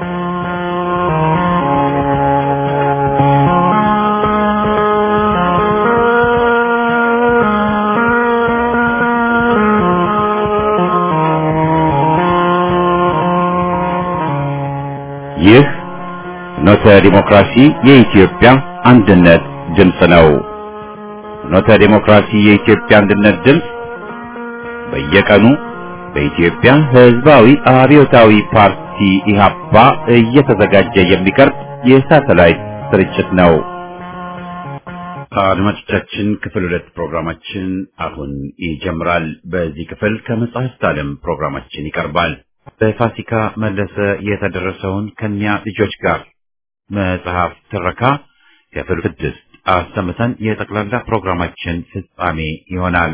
ይህ ፍኖተ ዲሞክራሲ የኢትዮጵያ አንድነት ድምፅ ነው። ፍኖተ ዲሞክራሲ የኢትዮጵያ አንድነት ድምፅ በየቀኑ በኢትዮጵያ ሕዝባዊ አብዮታዊ ፓርቲ ኢህአፓ እየተዘጋጀ የሚቀርብ የሳተላይት ስርጭት ነው። አድማጮቻችን፣ ክፍል 2 ፕሮግራማችን አሁን ይጀምራል። በዚህ ክፍል ከመጽሐፍት ዓለም ፕሮግራማችን ይቀርባል። በፋሲካ መለሰ የተደረሰውን ከኛ ልጆች ጋር መጽሐፍ ትረካ ክፍል 6 አሰምተን የጠቅላላ ፕሮግራማችን ፍጻሜ ይሆናል።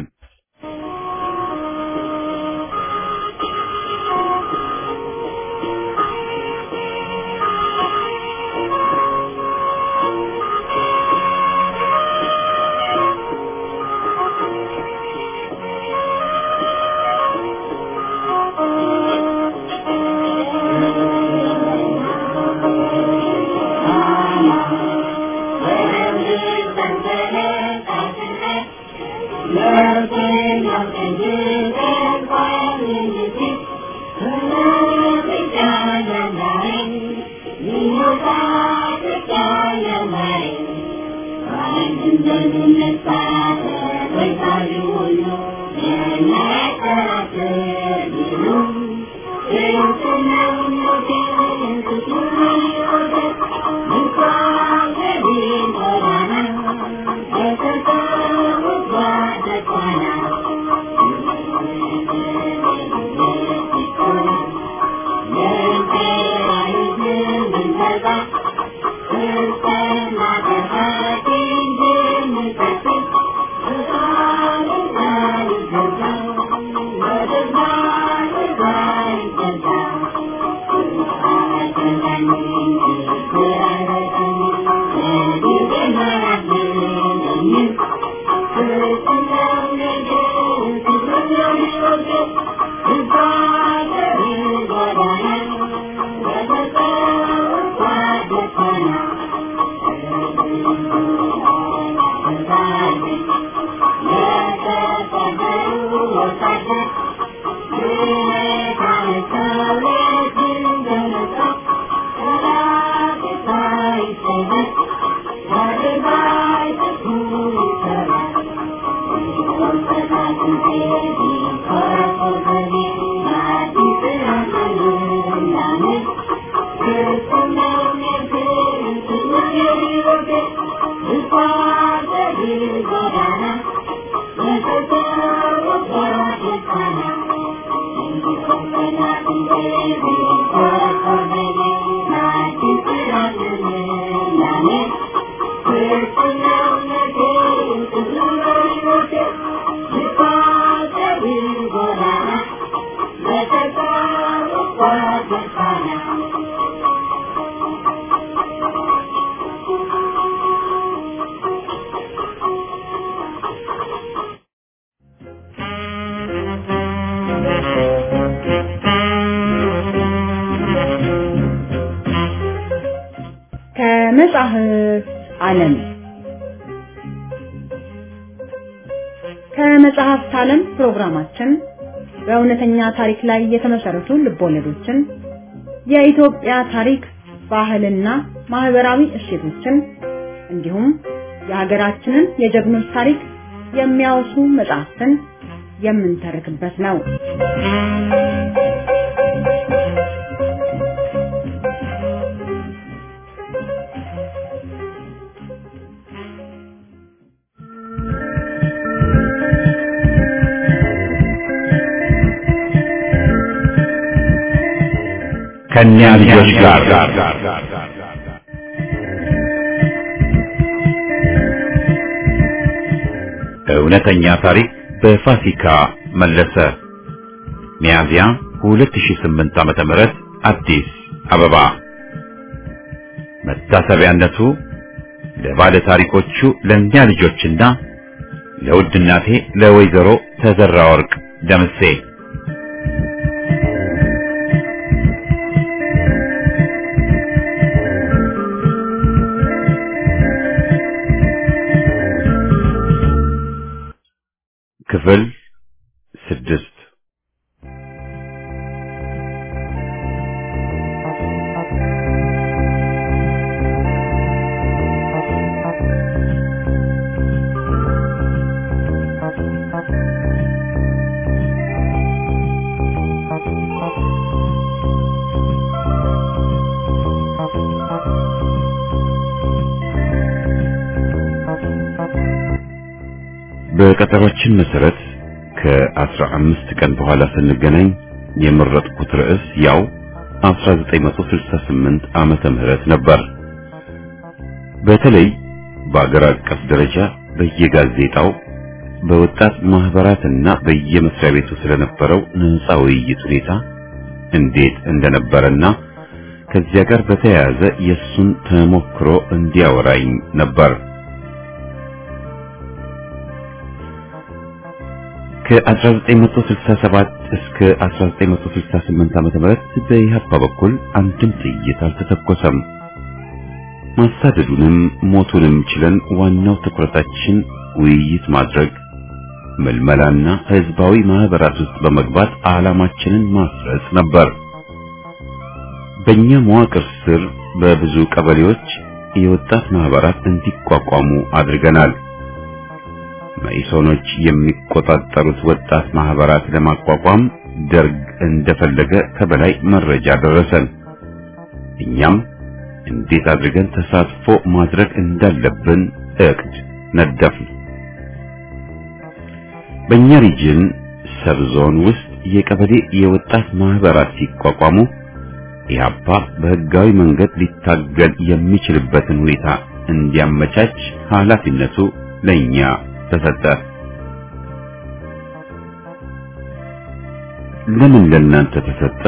ከመጽሐፍት ዓለም ከመጽሐፍት ዓለም ፕሮግራማችን በእውነተኛ ታሪክ ላይ የተመሰረቱ ልቦለዶችን፣ የኢትዮጵያ ታሪክ፣ ባህልና ማህበራዊ እሴቶችን እንዲሁም የሀገራችንን የጀግኖች ታሪክ የሚያወሱ መጽሐፍትን የምንተርክበት ነው። ከኛ ልጆች ጋር እውነተኛ ታሪክ በፋሲካ መለሰ። ሚያዝያ 2008 ዓመተ ምህረት አዲስ አበባ። መታሰቢያነቱ ለባለ ታሪኮቹ ለኛ ልጆችና ለውድ እናቴ ለወይዘሮ ተዘራ ወርቅ ደምሴ። ክፍል 6 በቀጠሮችን መሰረት ከ15 ቀን በኋላ ስንገናኝ የመረጥኩት ርዕስ ያው 1968 ዓመተ ምህረት ነበር። በተለይ በአገር አቀፍ ደረጃ በየጋዜጣው በወጣት ማህበራትና በየመስሪያ ቤቱ ስለነበረው ነፃ ውይይት ሁኔታ እንዴት እንደነበረና ከዚያ ጋር በተያያዘ የሱን ተሞክሮ እንዲያወራኝ ነበር። ከ1967 እስከ 1968 ዓመተ ምህረት በኢህአፓ በኩል አንድም ጥይት አልተተኮሰም። ማሳደዱንም ሞቱንም ችለን ዋናው ትኩረታችን ውይይት ማድረግ፣ መልመላና ህዝባዊ ማህበራት ውስጥ በመግባት ዓላማችንን ማስረጽ ነበር። በእኛ መዋቅር ስር በብዙ ቀበሌዎች የወጣት ማህበራት እንዲቋቋሙ አድርገናል። መኢሶኖች የሚቆጣጠሩት ወጣት ማህበራት ለማቋቋም ደርግ እንደፈለገ ከበላይ መረጃ ደረሰን። እኛም እንዴት አድርገን ተሳትፎ ማድረግ እንዳለብን እቅድ ነደፍን። በእኛ ሪጅን ሰብዞን ውስጥ የቀበሌ የወጣት ማህበራት ሲቋቋሙ ኢህአፓ በህጋዊ መንገድ ሊታገል የሚችልበትን ሁኔታ እንዲያመቻች ኃላፊነቱ ለኛ ተሰጠ። ለምን ለእናንተ ተሰጠ?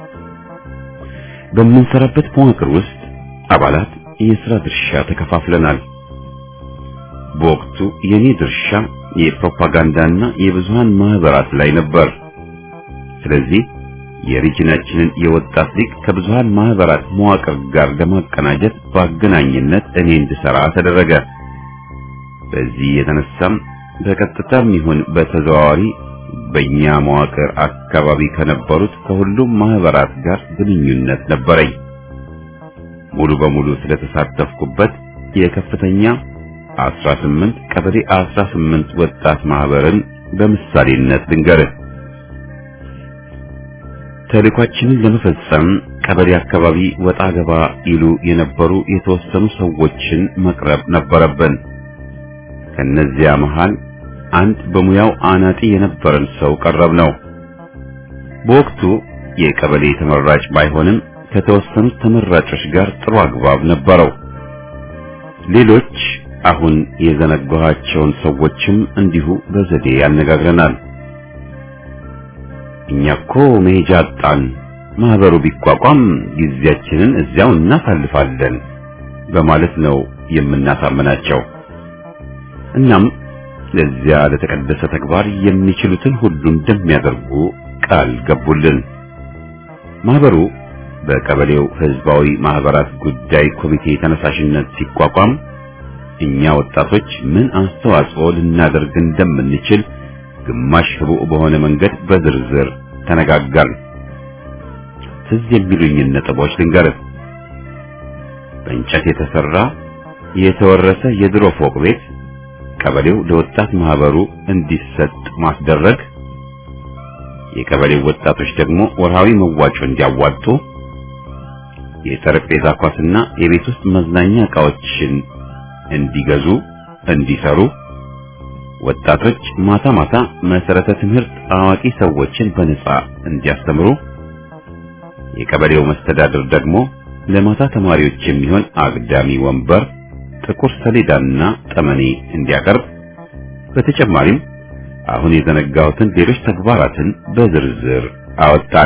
በምንሰራበት መዋቅር ውስጥ አባላት የሥራ ድርሻ ተከፋፍለናል። በወቅቱ የኔ ድርሻ የፕሮፓጋንዳና የብዙሃን ማህበራት ላይ ነበር። ስለዚህ የሪጅናችንን የወጣት ሊግ ከብዙሃን ማህበራት መዋቅር ጋር ለማቀናጀት በአገናኝነት እኔ እንድሰራ ተደረገ። በዚህ የተነሳም በቀጥታም ይሁን በተዘዋዋሪ በእኛ መዋቅር አካባቢ ከነበሩት ከሁሉም ማህበራት ጋር ግንኙነት ነበረኝ። ሙሉ በሙሉ ስለተሳተፍኩበት የከፍተኛ 18 ቀበሌ 18 ወጣት ማህበርን በምሳሌነት ልንገርህ። ተልዕኳችንን ለመፈጸም ቀበሌ አካባቢ ወጣ ገባ ይሉ የነበሩ የተወሰኑ ሰዎችን መቅረብ ነበረብን። ከነዚያ መሃል አንድ በሙያው አናጢ የነበረን ሰው ቀረብ ነው። በወቅቱ የቀበሌ ተመራጭ ባይሆንም ከተወሰኑት ተመራጮች ጋር ጥሩ አግባብ ነበረው። ሌሎች አሁን የዘነጋኋቸውን ሰዎችም እንዲሁ በዘዴ ያነጋግረናል። እኛኮ መሄጃ አጣን፣ ማህበሩ ቢቋቋም ጊዜያችንን እዚያው እናሳልፋለን በማለት ነው የምናሳምናቸው። እናም ለዚያ ለተቀደሰ ተግባር የሚችሉትን ሁሉ እንደሚያደርጉ ቃል ገቡልን። ማህበሩ በቀበሌው ህዝባዊ ማህበራት ጉዳይ ኮሚቴ ተነሳሽነት ሲቋቋም እኛ ወጣቶች ምን አስተዋጽኦ ልናደርግ እንደምንችል ግማሽ ህቡዕ በሆነ መንገድ በዝርዝር ተነጋገርን። ትዝ የሚሉኝን ነጥቦች ልንገርህ። በእንጨት የተሰራ የተወረሰ የድሮ ፎቅ ቤት ቀበሌው ለወጣት ማህበሩ እንዲሰጥ ማስደረግ፣ የቀበሌው ወጣቶች ደግሞ ወርሃዊ መዋጮ እንዲያዋጡ፣ የጠረጴዛ ኳስና የቤት ውስጥ መዝናኛ ዕቃዎችን እንዲገዙ እንዲሰሩ፣ ወጣቶች ማታ ማታ መሰረተ ትምህርት አዋቂ ሰዎችን በነጻ እንዲያስተምሩ፣ የቀበሌው መስተዳድር ደግሞ ለማታ ተማሪዎች የሚሆን አግዳሚ ወንበር፣ ጥቁር ሰሌዳና ጠመኔ እንዲያቀርብ፣ በተጨማሪም አሁን የዘነጋሁትን ሌሎች ተግባራትን በዝርዝር አወጣን።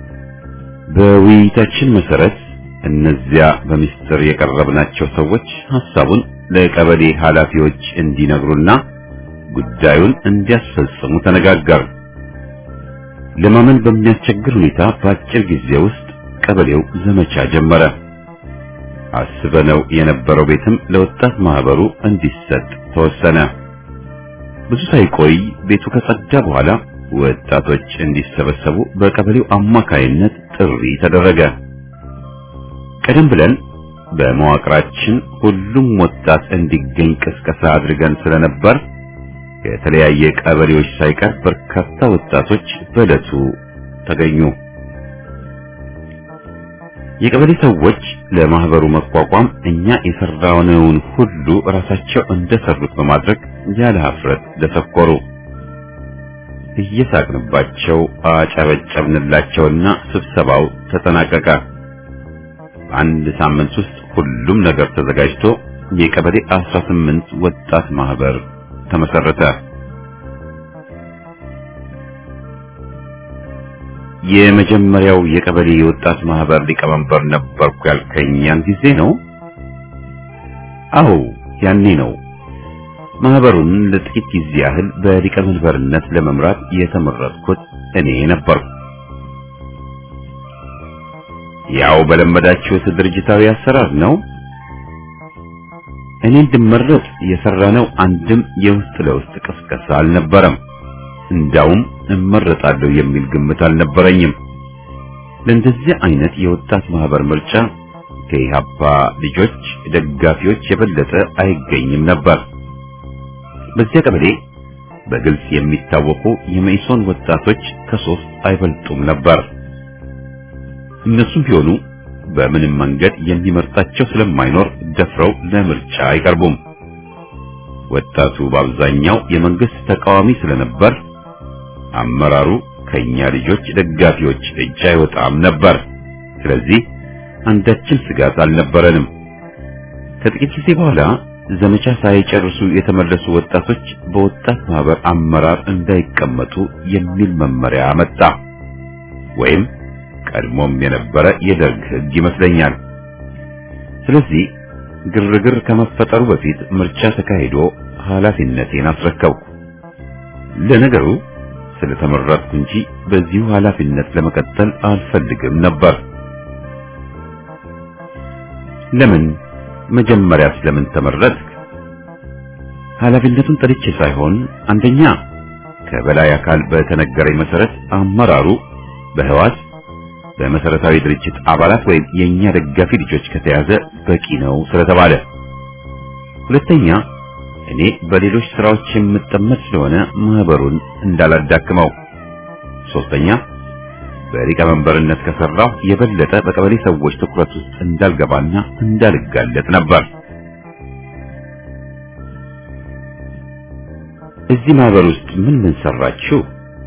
በውይይታችን መሰረት እነዚያ በሚስጥር የቀረብናቸው ሰዎች ሐሳቡን ለቀበሌ ኃላፊዎች እንዲነግሩና ጉዳዩን እንዲያስፈጽሙ ተነጋገር። ለማመን በሚያስቸግር ሁኔታ በአጭር ጊዜ ውስጥ ቀበሌው ዘመቻ ጀመረ። አስበነው የነበረው ቤትም ለወጣት ማህበሩ እንዲሰጥ ተወሰነ። ብዙ ሳይቆይ ቤቱ ከጸዳ በኋላ ወጣቶች እንዲሰበሰቡ በቀበሌው አማካይነት ጥሪ ተደረገ። ቀደም ብለን በመዋቅራችን ሁሉም ወጣት እንዲገኝ ቅስቀሳ አድርገን ስለነበር የተለያየ ቀበሌዎች ሳይቀር በርካታ ወጣቶች በዕለቱ ተገኙ። የቀበሌ ሰዎች ለማህበሩ መቋቋም እኛ የሰራነውን ሁሉ ራሳቸው እንደሰሩት በማድረግ ያለ ኀፍረት ደሰኮሩ። እየሳቅንባቸው አጨበጨብንላቸውና ስብሰባው ተጠናቀቀ። በአንድ ሳምንት ውስጥ ሁሉም ነገር ተዘጋጅቶ የቀበሌ 18 ወጣት ማህበር ተመሰረተ። የመጀመሪያው የቀበሌ የወጣት ማህበር ሊቀመንበር ነበርኩ ያልከኝ ያን ጊዜ ነው? አዎ ያኔ ነው። ማህበሩን ለጥቂት ጊዜ ያህል በሊቀመንበርነት ለመምራት የተመረጥኩት እኔ ነበርኩ። ያው በለመዳችሁት ድርጅታዊ አሰራር ነው። እኔ እንድመረጥ የሰራነው አንድም የውስጥ ለውስጥ ቅስቀሳ አልነበረም። እንዳውም እመረጣለሁ የሚል ግምት አልነበረኝም። ለእንደዚህ አይነት የወጣት ማህበር ምርጫ ከኢህአፓ ልጆች ደጋፊዎች የበለጠ አይገኝም ነበር። በዚያ ቀበሌ በግልጽ የሚታወቁ የመኢሶን ወጣቶች ከሶስት አይበልጡም ነበር። እነሱም ቢሆኑ በምንም መንገድ የሚመርጣቸው ስለማይኖር ደፍረው ለምርጫ አይቀርቡም። ወጣቱ በአብዛኛው የመንግስት ተቃዋሚ ስለነበር አመራሩ ከኛ ልጆች ደጋፊዎች እጅ አይወጣም ነበር። ስለዚህ አንዳችን ስጋት አልነበረንም። ከጥቂት ጊዜ በኋላ ዘመቻ ሳይጨርሱ የተመለሱ ወጣቶች በወጣት ማህበር አመራር እንዳይቀመጡ የሚል መመሪያ መጣ። ወይም ቀድሞም የነበረ የደርግ ሕግ ይመስለኛል። ስለዚህ ግርግር ከመፈጠሩ በፊት ምርጫ ተካሂዶ ኃላፊነቴን አስረከብኩ። ለነገሩ ስለተመረጥኩ እንጂ በዚሁ ኃላፊነት ለመቀጠል አልፈልግም ነበር። ለምን መጀመሪያ ስለምን ተመረጥክ? ኃላፊነቱን ጠልቼ ሳይሆን አንደኛ ከበላይ አካል በተነገረኝ መሰረት አመራሩ በህዋስ በመሰረታዊ ድርጅት አባላት ወይም የኛ ደጋፊ ልጆች ከተያዘ በቂ ነው ስለተባለ፣ ሁለተኛ እኔ በሌሎች ስራዎች የምጠመድ ስለሆነ ማህበሩን እንዳላዳክመው፣ ሶስተኛ በሊቀመንበርነት ከሰራው የበለጠ በቀበሌ ሰዎች ትኩረት ውስጥ እንዳልገባና እንዳልጋለጥ ነበር። እዚህ ማህበር ውስጥ ምን ሰራችሁ?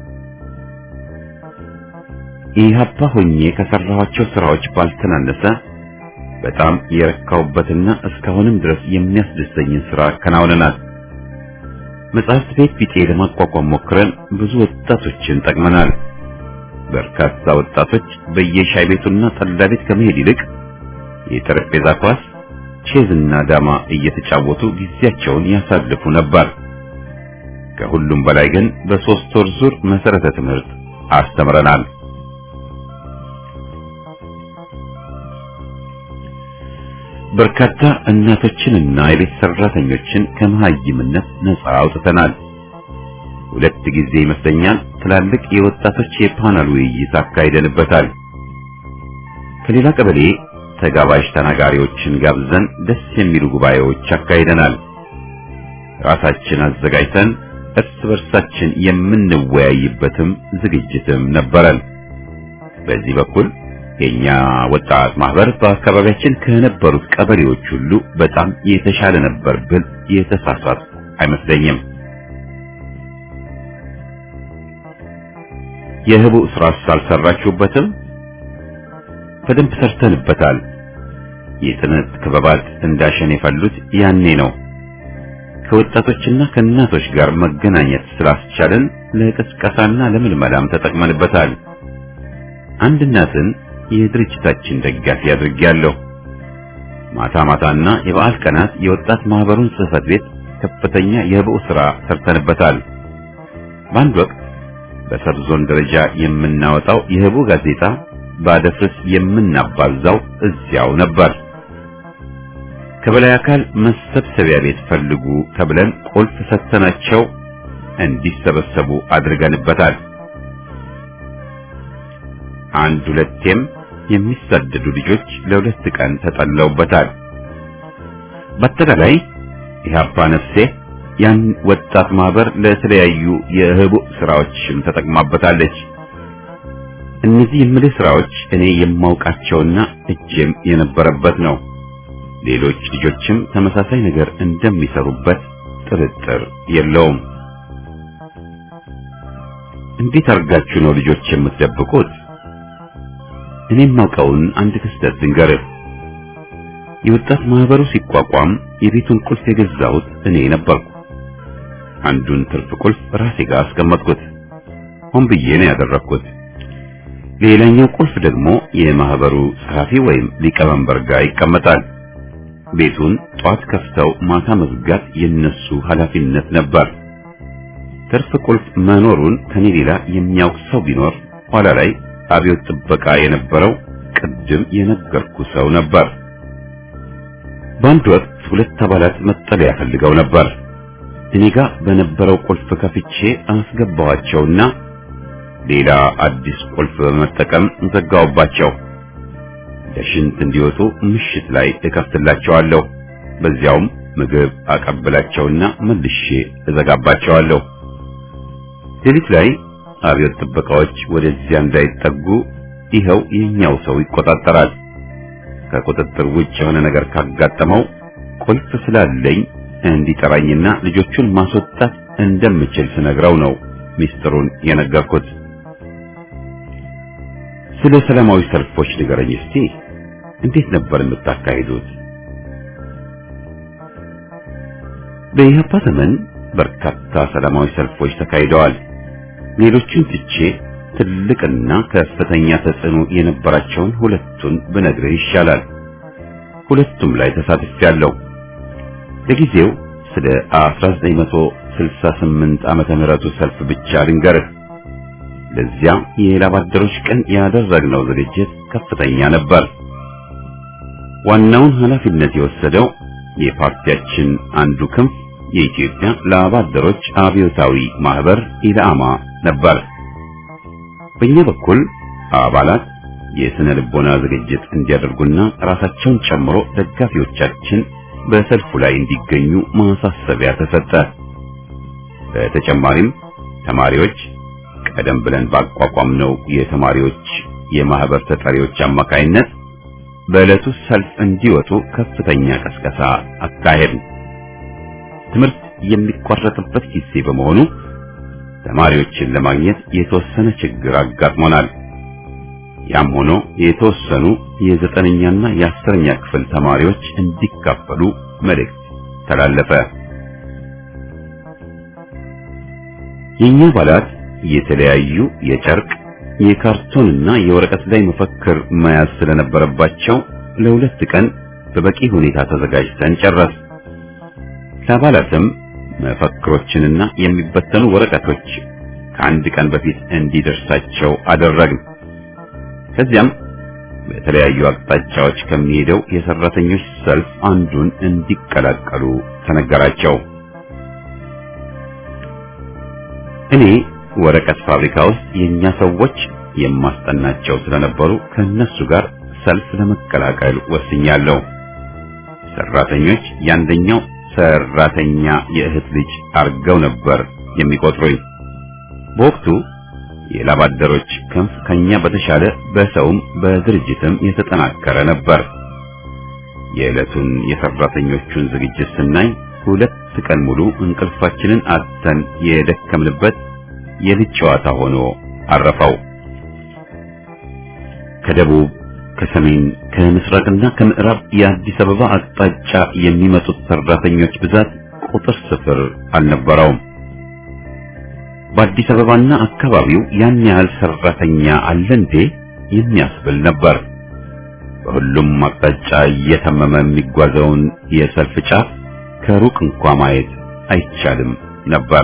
ኢህአፓ ሆኜ ከሰራኋቸው ስራዎች ባልተናነሰ በጣም የረካውበትና እስካሁንም ድረስ የሚያስደስተኝን ስራ ከናውነናል። መጽሐፍት ቤት ቢጤ ለማቋቋም ሞክረን ብዙ ወጣቶችን ጠቅመናል። በርካታ ወጣቶች በየሻይ ቤቱና ጠላ ቤት ከመሄድ ይልቅ የጠረጴዛ ኳስ፣ ቼዝና ዳማ እየተጫወቱ ጊዜያቸውን ያሳልፉ ነበር። ከሁሉም በላይ ግን በ3 ወር ዙር መሰረተ ትምህርት አስተምረናል። በርካታ እናቶችንና የቤት ሰራተኞችን ከመሃይምነት ነፃ አውጥተናል። 2 ጊዜ ይመስለኛል ትላልቅ የወጣቶች የፓናል ውይይት አካሂደንበታል። ከሌላ ቀበሌ ተጋባዥ ተናጋሪዎችን ጋብዘን ደስ የሚሉ ጉባኤዎች አካሂደናል። ራሳችን አዘጋጅተን እርስ በርሳችን የምንወያይበትም ዝግጅትም ነበረን። በዚህ በኩል የኛ ወጣት ማህበር በአካባቢያችን ከነበሩት ቀበሌዎች ሁሉ በጣም የተሻለ ነበር ብል የተሳሳትኩ አይመስለኝም። የህቡ ስራስ አልሰራችሁበትም? በደንብ ሰርተንበታል። የጥነት ክበባት እንዳሸን የፈሉት ያኔ ነው። ከወጣቶችና ከእናቶች ጋር መገናኘት ስላስቻለን ለቅስቀሳና ለምልመላም ተጠቅመንበታል። አንድ እናትን የድርጅታችን ደጋፊ አድርጌያለሁ። ማታ ማታና የበዓል ቀናት የወጣት ማህበሩን ጽህፈት ቤት ከፍተኛ የህቡ ስራ ሰርተንበታል። በአንድ ወቅት በሰብ ዞን ደረጃ የምናወጣው የህቡ ጋዜጣ ባደፍርስ የምናባዛው እዚያው ነበር። ከበላይ አካል መሰብሰቢያ ቤት ፈልጉ ተብለን ቁልፍ ሰተናቸው እንዲሰበሰቡ አድርገንበታል። አንድ ሁለቴም የሚሰደዱ ልጆች ለሁለት ቀን ተጠለውበታል። በአጠቃላይ ኢህአፓ ነፍሴ ያን ወጣት ማህበር ለተለያዩ የህቡዕ ስራዎችም ተጠቅማበታለች። እነዚህ የምልህ ስራዎች እኔ የማውቃቸውና እጄም የነበረበት ነው። ሌሎች ልጆችም ተመሳሳይ ነገር እንደሚሰሩበት ጥርጥር የለውም። እንዴት አድርጋችሁ ነው ልጆች የምትደብቁት? እኔ የማውቀውን አንድ ክስተት ልንገርህ። የወጣት ማህበሩ ሲቋቋም የቤቱን ቁልፍ የገዛሁት እኔ ነበርኩ። አንዱን ትርፍ ቁልፍ ራሴ ጋር አስቀመጥኩት። ሆን ብዬ ነው ያደረኩት። ሌላኛው ቁልፍ ደግሞ የማህበሩ ጸሐፊ ወይም ሊቀመንበር ጋር ይቀመጣል። ቤቱን ጧት ከፍተው ማታ መዝጋት የነሱ ኃላፊነት ነበር። ትርፍ ቁልፍ መኖሩን ከኔ ሌላ የሚያውቅ ሰው ቢኖር ኋላ ላይ አብዮት ጥበቃ የነበረው ቅድም የነገርኩ ሰው ነበር። በአንድ ወቅት ሁለት አባላት መጠለያ ፈልገው ነበር። እኔ ጋር በነበረው ቁልፍ ከፍቼ አስገባኋቸውና ሌላ አዲስ ቁልፍ በመጠቀም ዘጋውባቸው። ለሽንት እንዲወጡ ምሽት ላይ እከፍትላቸዋለሁ። በዚያውም ምግብ አቀብላቸውና መልሼ እዘጋባቸዋለሁ። ሌሊት ላይ አብዮት ጥበቃዎች ወደዚያ እንዳይጠጉ ይኸው የኛው ሰው ይቆጣጠራል። ከቁጥጥር ውጭ የሆነ ነገር ካጋጠመው ቁልፍ ስላለኝ እንዲጠራኝና ልጆቹን ማስወጣት እንደምችል ስነግረው ነው ሚስጥሩን የነገርኩት። ስለ ሰላማዊ ሰልፎች ንገረኝ እስቲ። እንዴት ነበር የምታካሂዱት? በኢህአፓ ዘመን በርካታ ሰላማዊ ሰልፎች ተካሂደዋል። ሌሎቹን ትቼ ትልቅና ከፍተኛ ተጽዕኖ የነበራቸውን ሁለቱን ብነግርህ ይሻላል። ሁለቱም ላይ ተሳትፌያለሁ። ለጊዜው ስለ 1968 ዓመተ ምህረቱ ሰልፍ ብቻ ልንገርህ። ለዚያ የላባደሮች ቀን ያደረግነው ዝግጅት ከፍተኛ ነበር። ዋናውን ኃላፊነት የወሰደው የፓርቲያችን አንዱ ክንፍ የኢትዮጵያ ላባደሮች አብዮታዊ ማህበር ኢላማ ነበር። በእኛ በኩል አባላት የስነ ልቦና ዝግጅት እንዲያደርጉና ራሳቸውን ጨምሮ ደጋፊዎቻችን በሰልፉ ላይ እንዲገኙ ማሳሰቢያ ተሰጠ። በተጨማሪም ተማሪዎች ቀደም ብለን ባቋቋምነው የተማሪዎች የማህበር ተጠሪዎች አማካይነት በዕለቱ ሰልፍ እንዲወጡ ከፍተኛ ቀስቀሳ አካሄድን። ትምህርት የሚቋረጥበት ጊዜ በመሆኑ ተማሪዎችን ለማግኘት የተወሰነ ችግር አጋጥሞናል። ያም ሆኖ የተወሰኑ የ9ኛና የ10ኛ ክፍል ተማሪዎች እንዲካፈሉ መልእክት ተላለፈ። የኛ አባላት የተለያዩ የጨርቅ፣ የካርቶንና የወረቀት ላይ መፈክር መያዝ ስለነበረባቸው ለሁለት ቀን በበቂ ሁኔታ ተዘጋጅተን ጨረስ። ለአባላትም መፈክሮችንና የሚበተኑ ወረቀቶች ከአንድ ቀን በፊት እንዲደርሳቸው አደረግን። ከዚያም በተለያዩ አቅጣጫዎች ከሚሄደው የሰራተኞች ሰልፍ አንዱን እንዲቀላቀሉ ተነገራቸው። እኔ ወረቀት ፋብሪካ ውስጥ የኛ ሰዎች የማስጠናቸው ስለነበሩ ከነሱ ጋር ሰልፍ ለመቀላቀል ወስኛለሁ። ሰራተኞች ያንደኛው ሰራተኛ የእህት ልጅ አርገው ነበር የሚቆጥሩኝ። በወቅቱ የላባደሮች ክንፍ ከኛ በተሻለ በሰውም በድርጅትም የተጠናከረ ነበር። የዕለቱን የሰራተኞቹን ዝግጅት ስናይ ሁለት ቀን ሙሉ እንቅልፋችንን አጥተን የደከምንበት የልጅ ጨዋታ ሆኖ አረፈው። ከደቡብ፣ ከሰሜን፣ ከምስራቅና ከምዕራብ የአዲስ አበባ አቅጣጫ የሚመጡት ሰራተኞች ብዛት ቁጥር ስፍር አልነበረውም። በአዲስ አበባና አካባቢው ያን ያህል ሰራተኛ አለ እንዴ የሚያስብል ነበር። በሁሉም አቅጣጫ እየተመመ የሚጓዘውን የሰልፍ ጫፍ ከሩቅ እንኳን ማየት አይቻልም ነበር።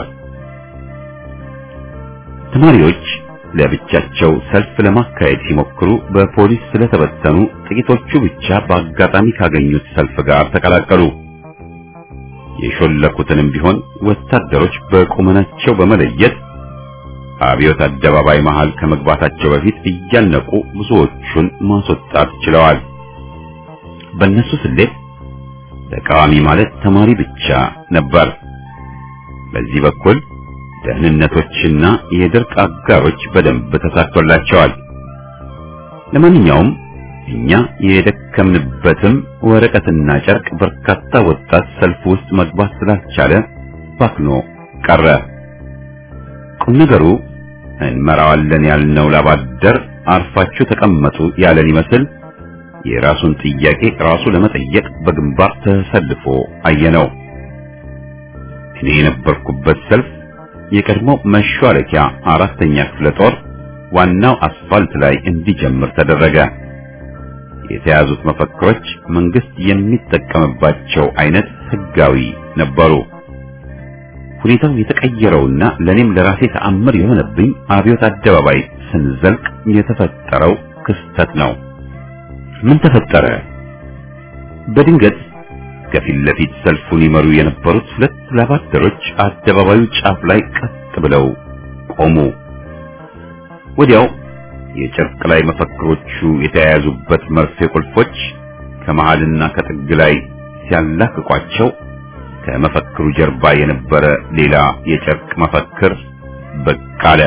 ተማሪዎች ለብቻቸው ሰልፍ ለማካሄድ ሲሞክሩ በፖሊስ ስለተበተኑ ጥቂቶቹ ብቻ በአጋጣሚ ካገኙት ሰልፍ ጋር ተቀላቀሉ። የሾለኩትንም ቢሆን ወታደሮች በቁመናቸው በመለየት አብዮት አደባባይ መሃል ከመግባታቸው በፊት እያነቁ ብዙዎቹን ማስወጣት ችለዋል። በእነሱ ስሌት ተቃዋሚ ማለት ተማሪ ብቻ ነበር። በዚህ በኩል ደህንነቶችና የደርግ አጋሮች በደንብ ተሳክቶላቸዋል። ለማንኛውም እኛ የደከምንበትም ወረቀትና ጨርቅ በርካታ ወጣት ሰልፍ ውስጥ መግባት ስላልቻለ ባክኖ ቀረ። ቁም ነገሩ እንመራዋለን ያልነው ላባደር አርፋችሁ ተቀመጡ ያለን ይመስል የራሱን ጥያቄ ራሱ ለመጠየቅ በግንባር ተሰልፎ አየነው። እኔ የነበርኩበት ሰልፍ የቀድሞ መሿለኪያ 4ኛ ክፍለ ጦር ዋናው አስፋልት ላይ እንዲጀምር ተደረገ። የተያዙት መፈክሮች መንግስት የሚጠቀምባቸው አይነት ህጋዊ ነበሩ። ሁኔታው የተቀየረውና ለኔም ለራሴ ተአምር የሆነብኝ አብዮት አደባባይ ስንዘልቅ የተፈጠረው ክስተት ነው። ምን ተፈጠረ? በድንገት ከፊት ለፊት ሰልፉን ይመሩ የነበሩት 2 ላባደሮች አደባባዩ ጫፍ ላይ ቀጥ ብለው ቆሙ። ወዲያው የጨርቅ ላይ መፈክሮቹ የተያያዙበት መርፌ ቁልፎች ከመሃልና ከጥግ ላይ ሲያላቅቋቸው ከመፈክሩ ጀርባ የነበረ ሌላ የጨርቅ መፈክር ብቅ አለ።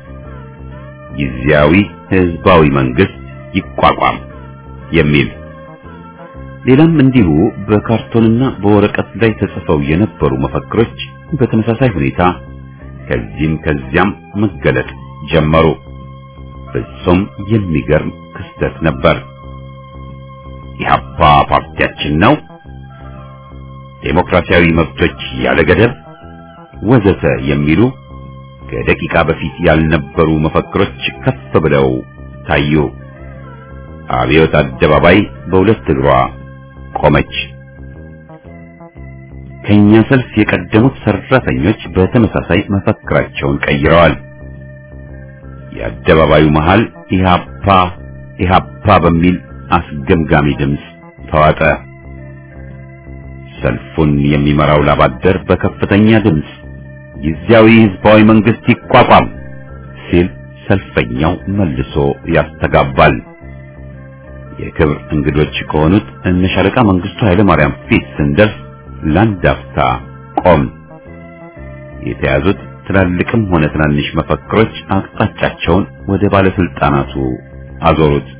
ጊዜያዊ ህዝባዊ መንግስት ይቋቋም የሚል። ሌላም እንዲሁ በካርቶንና በወረቀት ላይ ተጽፈው የነበሩ መፈክሮች በተመሳሳይ ሁኔታ ከዚህም ከዚያም መገለጥ ጀመሩ። ፍጹም የሚገርም ክስተት ነበር። ኢህአፓ ፓርቲያችን ነው፣ ዴሞክራሲያዊ መብቶች ያለ ገደብ ወዘተ የሚሉ ከደቂቃ በፊት ያልነበሩ መፈክሮች ከፍ ብለው ታዩ። አብዮት አደባባይ በሁለት እግሯ ቆመች። ከኛ ሰልፍ የቀደሙት ሰራተኞች በተመሳሳይ መፈክራቸውን ቀይረዋል። የአደባባዩ መሃል ኢህአፓ ኢህአፓ በሚል አስገምጋሚ ድምፅ ተዋጠ። ሰልፉን የሚመራው ላባደር በከፍተኛ ድምፅ ጊዜያዊ ህዝባዊ መንግስት ይቋቋም ሲል ሰልፈኛው መልሶ ያስተጋባል። የክብር እንግዶች ከሆኑት እነ ሻለቃ መንግስቱ ኃይለ ማርያም ፊት ስንደርስ ለአንድ አፍታ ቆም። የተያዙት ትላልቅም ሆነ ትናንሽ መፈክሮች አቅጣጫቸውን ወደ ባለስልጣናቱ አዞሩት።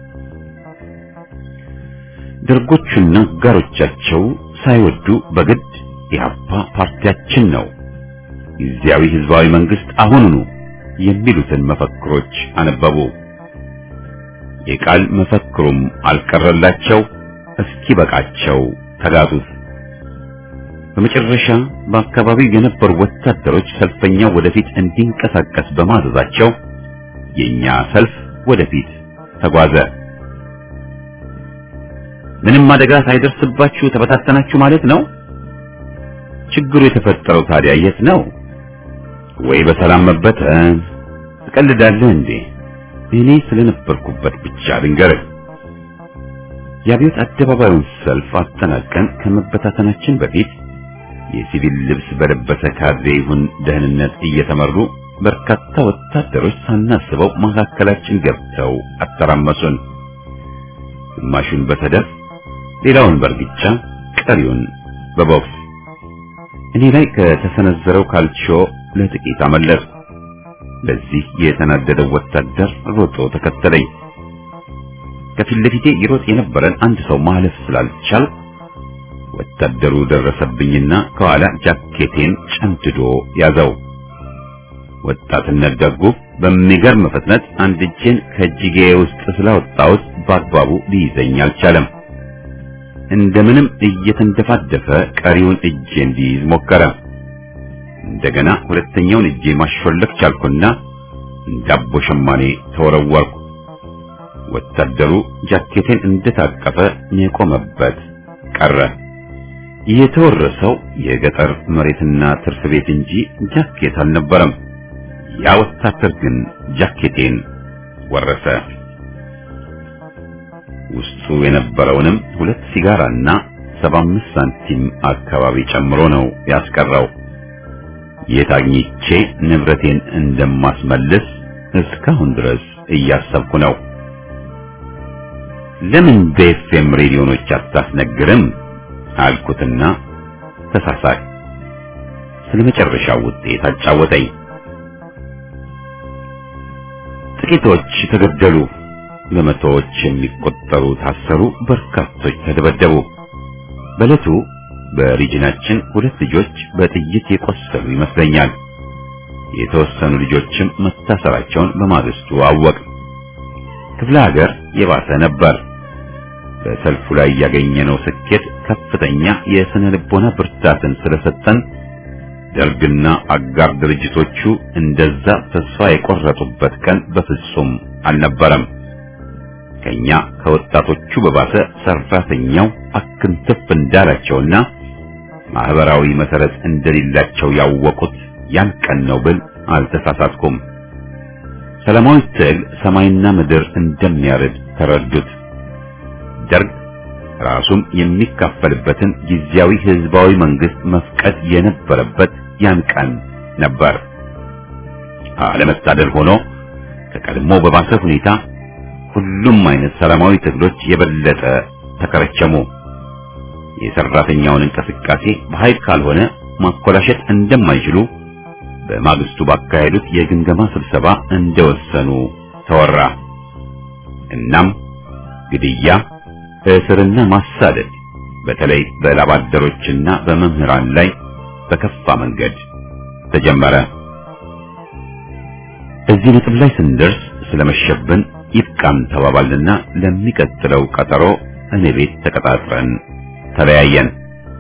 ደርጎቹና ጋሮቻቸው ሳይወዱ በግድ ኢህአፓ ፓርቲያችን ነው፣ ጊዜያዊ ህዝባዊ መንግስት አሁኑኑ የሚሉትን መፈክሮች አነበቡ። የቃል መፈክሩም አልቀረላቸው፣ እስኪ በቃቸው ተጋዙት። በመጨረሻ በአካባቢው የነበሩ ወታደሮች ሰልፈኛው ወደፊት እንዲንቀሳቀስ በማዘዛቸው የኛ ሰልፍ ወደፊት ተጓዘ። ምንም አደጋ ሳይደርስባችሁ ተበታተናችሁ ማለት ነው? ችግሩ የተፈጠረው ታዲያ የት ነው? ወይ በሰላም መበተን? ትቀልዳለህ እንዴ? እኔ ስለነበርኩበት ብቻ ልንገርህ። የአብዮት አደባባዩን ሰልፍ አጠናቀን ከመበታተናችን በፊት የሲቪል ልብስ በለበሰ ካድሬ ይሁን ደህንነት እየተመሩ በርካታ ወታደሮች ሳናስበው መካከላችን ገብተው አተራመሱን። ግማሹን በሰደፍ ሌላውን በርግጫ ቀሪውን በቦክስ። እኔ ላይ ከተሰነዘረው ካልቾ ለጥቂት አመለጥ። በዚህ የተናደደው ወታደር ሮጦ ተከተለኝ። ከፊት ለፊቴ ይሮጥ የነበረን አንድ ሰው ማለፍ ስላልቻል ወታደሩ ደረሰብኝና ከኋላ ጃኬቴን ጨምድዶ ያዘው። ወጣትነት ደጉ በሚገርም ፍጥነት አንድ እጄን ከእጅጌ ውስጥ ስላወጣሁት በአግባቡ ሊይዘኝ አልቻለም። እንደምንም እየተንደፋደፈ ቀሪውን እጄን ሊይዝ ሞከረ። እንደገና ሁለተኛውን እጄ ማሾለክ ቻልኩና እንዳቦ ሸማኔ ተወረወርኩ። ወታደሩ ጃኬቴን እንደታቀፈ የቆመበት ቀረ። የተወረሰው የገጠር መሬትና ትርፍ ቤት እንጂ ጃኬት አልነበረም። ያ ወታደር ግን ጃኬቴን ወረሰ። ውስጡ የነበረውንም 2 ሲጋራና 75 ሳንቲም አካባቢ ጨምሮ ነው ያስቀረው። የታግኝቼ ንብረቴን እንደማስመልስ እስካሁን ድረስ እያሰብኩ ነው። ለምን በኤፍኤም ሬዲዮኖች አታስነግርም አልኩትና ተሳሳቅ። ስለመጨረሻው ውጤት አጫወተኝ። ጥቂቶች ተገደሉ፣ በመቶዎች የሚቆጠሩ ታሰሩ፣ በርካቶች ተደበደቡ። በዕለቱ በሪጅናችን 2 ልጆች በጥይት የቆሰሉ ይመስለኛል። የተወሰኑ ልጆችም መታሰራቸውን በማግስቱ አወቅ። ክፍለ ሀገር የባሰ ነበር። በሰልፉ ላይ ያገኘነው ስኬት ከፍተኛ የስነ ልቦና ብርታትን ስለሰጠን ደርግና አጋር ድርጅቶቹ እንደዛ ተስፋ የቆረጡበት ቀን በፍጹም አልነበረም። ከኛ ከወጣቶቹ በባሰ ሰራተኛው አክንትፍ እንዳላቸውና ማህበራዊ መሰረት እንደሌላቸው ያወቁት ያን ቀን ነው ብል አልተሳሳትኩም። ሰላማዊ ትግል ሰማይና ምድር እንደሚያርድ ተረዱት። ደርግ ራሱም የሚካፈልበትን ጊዜያዊ ህዝባዊ መንግስት መፍቀድ የነበረበት ያን ቀን ነበር። አለመታደል ሆኖ ከቀድሞ በባሰ ሁኔታ ሁሉም አይነት ሰላማዊ ትግሎች የበለጠ ተከረቸሙ። የሰራተኛውን እንቅስቃሴ በኃይል ካልሆነ ማኮላሸት እንደማይችሉ በማግስቱ ባካሄዱት የግምገማ ስብሰባ እንደወሰኑ ተወራ። እናም ግድያ፣ እስርና ማሳደድ በተለይ በላባደሮችና በመምህራን ላይ በከፋ መንገድ ተጀመረ። እዚህ ነጥብ ላይ ስንደርስ ስለመሸብን ይብቃን ተባባልና ለሚቀጥለው ቀጠሮ እኔ ቤት ተቀጣጥረን ተለያየን።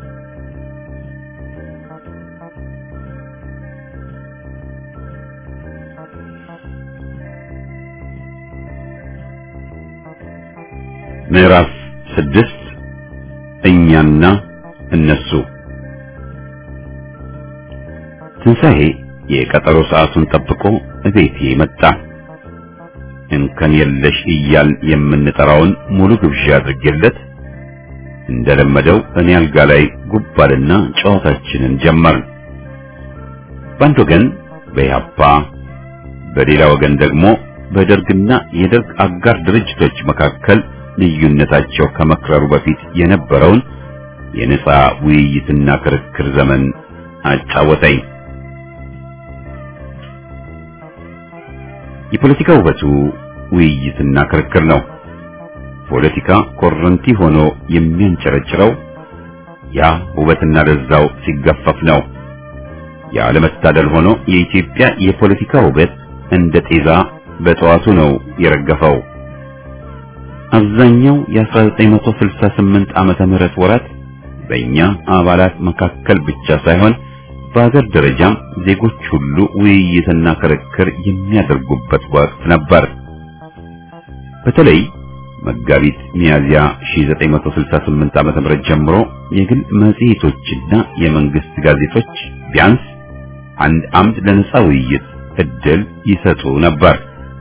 ምዕራፍ 6 እኛና እነሱ። ትንሣኤ የቀጠሮ ሰዓቱን ጠብቆ እቤቴ መጣ። እንከን የለሽ እያል የምንጠራውን ሙሉ ግብዣ አድርጌለት እንደለመደው እኔ አልጋ ላይ ጉባልና ጨዋታችንን ጀመርን። በአንድ ወገን በኢህአፓ በሌላ ወገን ደግሞ በደርግና የደርግ አጋር ድርጅቶች መካከል ልዩነታቸው ከመክረሩ በፊት የነበረውን የነጻ ውይይትና ክርክር ዘመን አጫወተኝ። የፖለቲካ ውበቱ ውይይትና ክርክር ነው። ፖለቲካ ኮረንቲ ሆኖ የሚያንጨረጭረው ያ ውበትና ለዛው ሲገፈፍ ነው። ያለመታደል ሆኖ የኢትዮጵያ የፖለቲካ ውበት እንደ ጤዛ በጠዋቱ ነው የረገፈው። አብዛኛው የ1968 ዓመተ ምህረት ወራት በእኛ አባላት መካከል ብቻ ሳይሆን በአገር ደረጃም ዜጎች ሁሉ ውይይትና ክርክር የሚያደርጉበት ወቅት ነበር። በተለይ መጋቢት ሚያዝያ 1968 ዓመተ ምህረት ጀምሮ የግል መጽሔቶችና የመንግስት ጋዜጦች ቢያንስ አንድ አምድ ለነጻ ውይይት እድል ይሰጡ ነበር።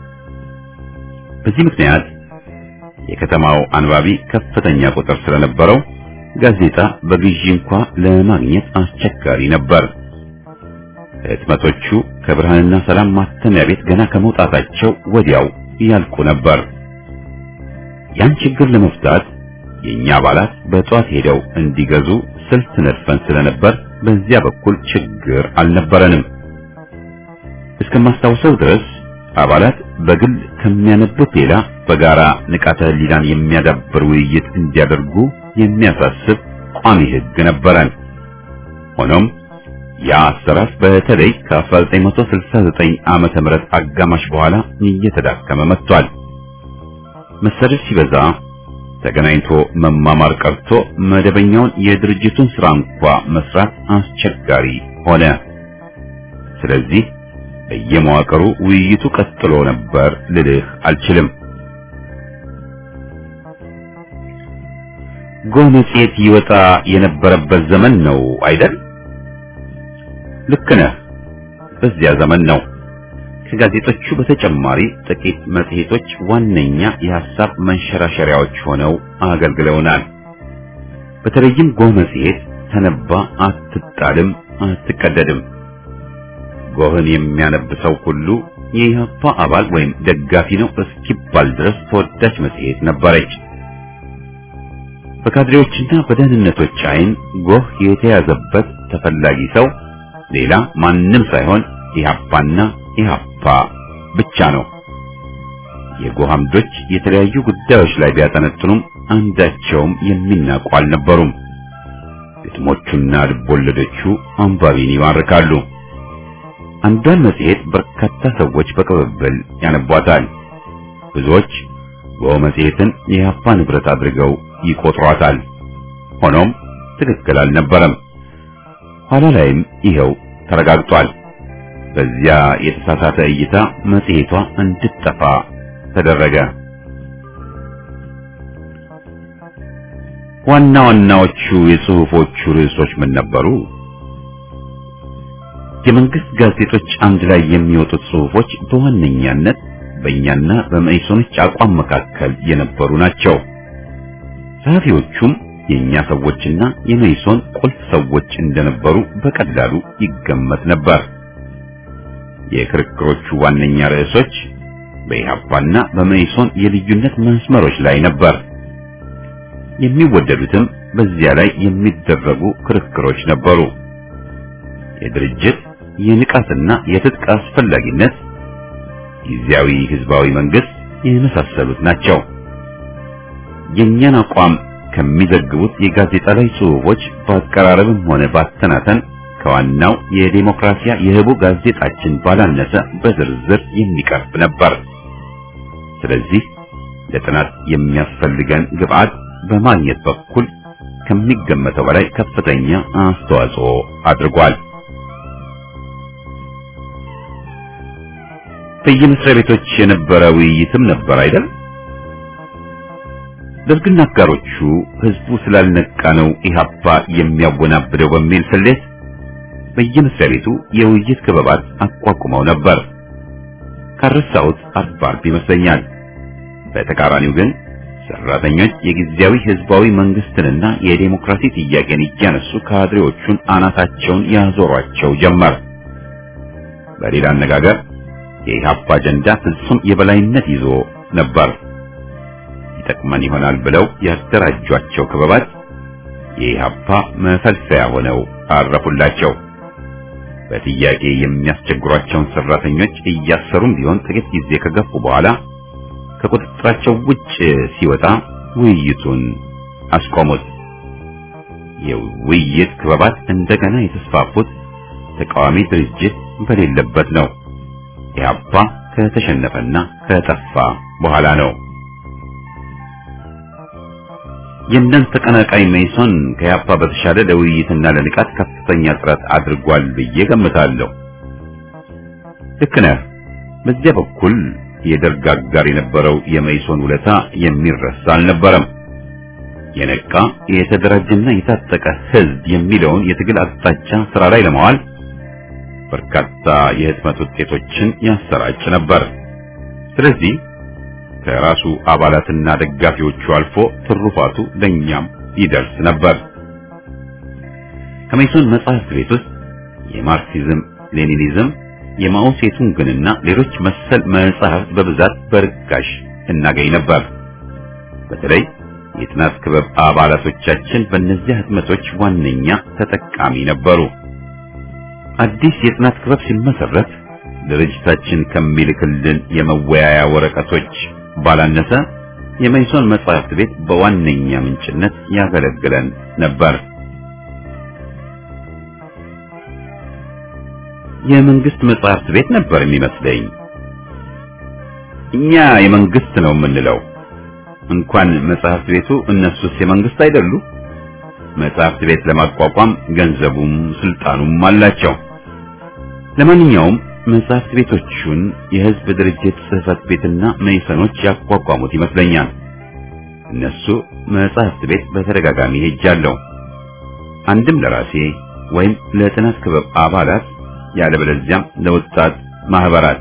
በዚህ ምክንያት የከተማው አንባቢ ከፍተኛ ቁጥር ስለነበረው ጋዜጣ በግዢ እንኳን ለማግኘት አስቸጋሪ ነበር። ህትመቶቹ ከብርሃንና ሰላም ማተሚያ ቤት ገና ከመውጣታቸው ወዲያው ያልቁ ነበር። ያን ችግር ለመፍታት የኛ አባላት በጧት ሄደው እንዲገዙ ስልት ነድፈን ስለነበር በዚያ በኩል ችግር አልነበረንም። እስከማስታውሰው ድረስ አባላት በግል ከሚያነቡት ሌላ በጋራ ንቃተ ህሊናን የሚያዳብር ውይይት እንዲያደርጉ የሚያሳስብ ቋሚ ህግ ነበረን። ሆኖም ያ አሰራር በተለይ ከ1969 ዓመተ ምህረት አጋማሽ በኋላ እየተዳከመ መጥቷል። መሰደድ ሲበዛ ተገናኝቶ መማማር ቀርቶ መደበኛውን የድርጅቱን ስራ እንኳን መስራት አስቸጋሪ ሆነ። ስለዚህ በየመዋቅሩ ውይይቱ ቀጥሎ ነበር ልልህ አልችልም። ጎህ መጽሔት ይወጣ የነበረበት ዘመን ነው አይደል? ልክ ነህ። በዚያ ዘመን ነው። ከጋዜጦቹ በተጨማሪ ጥቂት መጽሔቶች ዋነኛ የሐሳብ መንሸራሸሪያዎች ሆነው አገልግለውናል። በተለይም ጎህ መጽሔት ተነባ አትጣልም አትቀደድም። ጎህን የሚያነብሰው ሁሉ የኢህአፓ አባል ወይም ደጋፊ ነው እስኪባል ድረስ ተወዳጅ መጽሔት ነበረች። በካድሬዎችና በደህንነቶች አይን ጎህ የተያዘበት ተፈላጊ ሰው ሌላ ማንም ሳይሆን ኢህአፓና ኢህአፓ ብቻ ነው። የጎህ አምዶች የተለያዩ ጉዳዮች ላይ ቢያጠነጥኑም አንዳቸውም የሚናቁ አልነበሩም። ግጥሞቹና ልቦለዶቹ አንባቢን ይማርካሉ። አንዷን መጽሔት በርካታ ሰዎች በቅብብል ያነቧታል። ብዙዎች ጎህ መጽሔትን የኢህአፓ ንብረት አድርገው ይቆጥሯታል። ሆኖም ትክክል አልነበረም። ኋላ ላይም ይኸው ተረጋግጧል። በዚያ የተሳሳተ እይታ መጽሔቷ እንድትጠፋ ተደረገ። ዋና ዋናዎቹ የጽሑፎቹ ርዕሶች ምን ነበሩ? የመንግስት ጋዜጦች አምድ ላይ የሚወጡት ጽሑፎች በዋነኛነት በእኛና በመኢሶኖች አቋም መካከል የነበሩ ናቸው። ጸሐፊዎቹም የኛ ሰዎችና የመኢሶን ቁልፍ ሰዎች እንደነበሩ በቀላሉ ይገመት ነበር። የክርክሮቹ ዋነኛ ርዕሶች በኢህአፓና በመኢሶን የልዩነት መስመሮች ላይ ነበር። የሚወደዱትም በዚያ ላይ የሚደረጉ ክርክሮች ነበሩ። የድርጅት የንቃትና የትጥቅ አስፈላጊነት፣ ጊዜያዊ ህዝባዊ መንግስት የመሳሰሉት ናቸው። የኛን አቋም ከሚዘግቡት የጋዜጣ ላይ ጽሑፎች በአቀራረብም ሆነ ባተናተን ከዋናው የዲሞክራሲያ የህቡ ጋዜጣችን ባላነሰ በዝርዝር የሚቀርብ ነበር። ስለዚህ ለጥናት የሚያስፈልገን ግብዓት በማግኘት በኩል ከሚገመተው በላይ ከፍተኛ አስተዋጽኦ አድርጓል። በየመስሪያ ቤቶች የነበረ ውይይትም ነበር አይደል? ደርግና አጋሮቹ ህዝቡ ስላልነቃ ነው ኢህአፓ የሚያወናብደው በሚል ስሌት በየመስሪያ ቤቱ የውይይት ክበባት አቋቁመው ነበር። ካረሳሁት አባርብ ይመስለኛል። በተቃራኒው ግን ሰራተኞች የጊዜያዊ ህዝባዊ መንግስትንና የዲሞክራሲ ጥያቄን እያነሱ ካድሬዎቹን አናታቸውን ያዞሯቸው ጀመር። በሌላ አነጋገር የኢህአፓ አጀንዳ ፍጹም የበላይነት ይዞ ነበር። ይጠቅመን ይሆናል ብለው ያደራጇቸው ክበባት የኢህአፓ መፈልፈያ ሆነው አረፉላቸው። በጥያቄ የሚያስቸግሯቸውን ሰራተኞች እያሰሩም ቢሆን ጥቂት ጊዜ ከገፉ በኋላ ከቁጥጥራቸው ውጭ ሲወጣ ውይይቱን አስቆሙት። የውይይት ክበባት እንደገና የተስፋፉት ተቃዋሚ ድርጅት በሌለበት ነው። ኢህአፓ ከተሸነፈና ከጠፋ በኋላ ነው። የእናንተ ተቀናቃይ መኢሶን ከኢህአፓ በተሻለ ለውይይትና ለንቃት ከፍተኛ ጥረት አድርጓል ብዬ ገምታለሁ። ልክ ነህ። በዚያ በኩል የደርግ አጋር የነበረው የመኢሶን ውለታ የሚረሳ አልነበረም። የነቃ የተደራጀና የታጠቀ ህዝብ የሚለውን የትግል አቅጣጫ ስራ ላይ ለማዋል በርካታ የህትመት ውጤቶችን ያሰራጭ ነበር። ስለዚህ ከራሱ አባላትና ደጋፊዎቹ አልፎ ትሩፋቱ ለኛም ይደርስ ነበር። ከመኢሶን መጽሐፍት ቤት ውስጥ የማርክሲዝም ሌኒኒዝም፣ የማኦ ሴቱንግንና ሌሎች መሰል መጽሐፍት በብዛት በርካሽ እናገኝ ነበር። በተለይ የጥናት ክበብ አባላቶቻችን በእነዚህ ህትመቶች ዋነኛ ተጠቃሚ ነበሩ። አዲስ የጥናት ክበብ ሲመሰረት ድርጅታችን ከሚልክልን የመወያያ ወረቀቶች ባላነሰ የመኢሶን መጽሐፍት ቤት በዋነኛ ምንጭነት ያገለግለን ነበር። የመንግስት መጽሐፍት ቤት ነበር የሚመስለኝ። እኛ የመንግስት ነው የምንለው። እንኳን መጽሐፍት ቤቱ እነሱስ የመንግስት አይደሉ? መጽሐፍት ቤት ለማቋቋም ገንዘቡም ስልጣኑም አላቸው። ለማንኛውም መጽሐፍት ቤቶቹን የህዝብ ድርጅት ጽህፈት ቤትና መኢሶኖች ያቋቋሙት ይመስለኛል። እነሱ መጽሐፍት ቤት በተደጋጋሚ ሄጃለሁ። አንድም ለራሴ ወይም ለጥናት ክበብ አባላት ያለበለዚያም ለወጣት ማህበራት።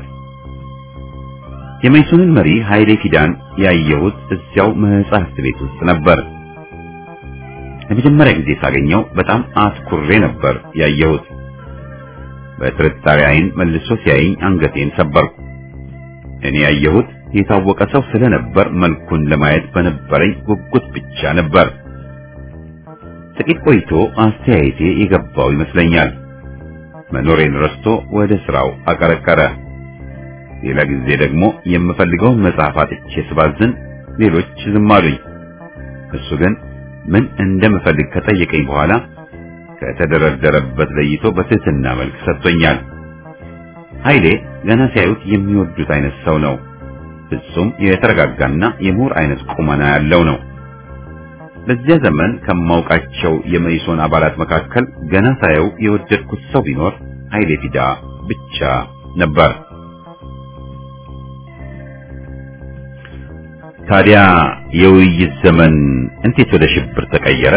የመኢሶንን መሪ ኃይሌ ፊዳን ያየሁት እዚያው መጽሐፍት ቤት ውስጥ ነበር። ለመጀመሪያ ጊዜ ሳገኘው በጣም አትኩሬ ነበር ያየሁት። በጥርጣሬ ዓይን መልሶ ሲያየኝ አንገቴን ሰበርኩ። እኔ ያየሁት የታወቀ ሰው ስለነበር መልኩን ለማየት በነበረኝ ጉጉት ብቻ ነበር። ጥቂት ቆይቶ አስተያየቴ የገባው ይመስለኛል። መኖሬን ረስቶ ወደ ስራው አቀረቀረ። ሌላ ጊዜ ደግሞ የምፈልገውን መጽሐፍ አጥቼ ስባዝን ሌሎች ዝም አሉኝ። እሱ ግን ምን እንደምፈልግ ከጠየቀኝ በኋላ ከተደረደረበት ለይቶ በትህትና መልክ ሰጥቶኛል። ኃይሌ ገና ሲያዩት የሚወዱት አይነት ሰው ነው። ፍጹም የተረጋጋና የምሁር አይነት ቁመና ያለው ነው። በዚያ ዘመን ከማውቃቸው የመኢሶን አባላት መካከል ገና ሳየው የወደድኩት ሰው ቢኖር ኃይሌ ፊዳ ብቻ ነበር። ታዲያ የውይይት ዘመን እንዴት ወደ ሽብር ተቀየረ?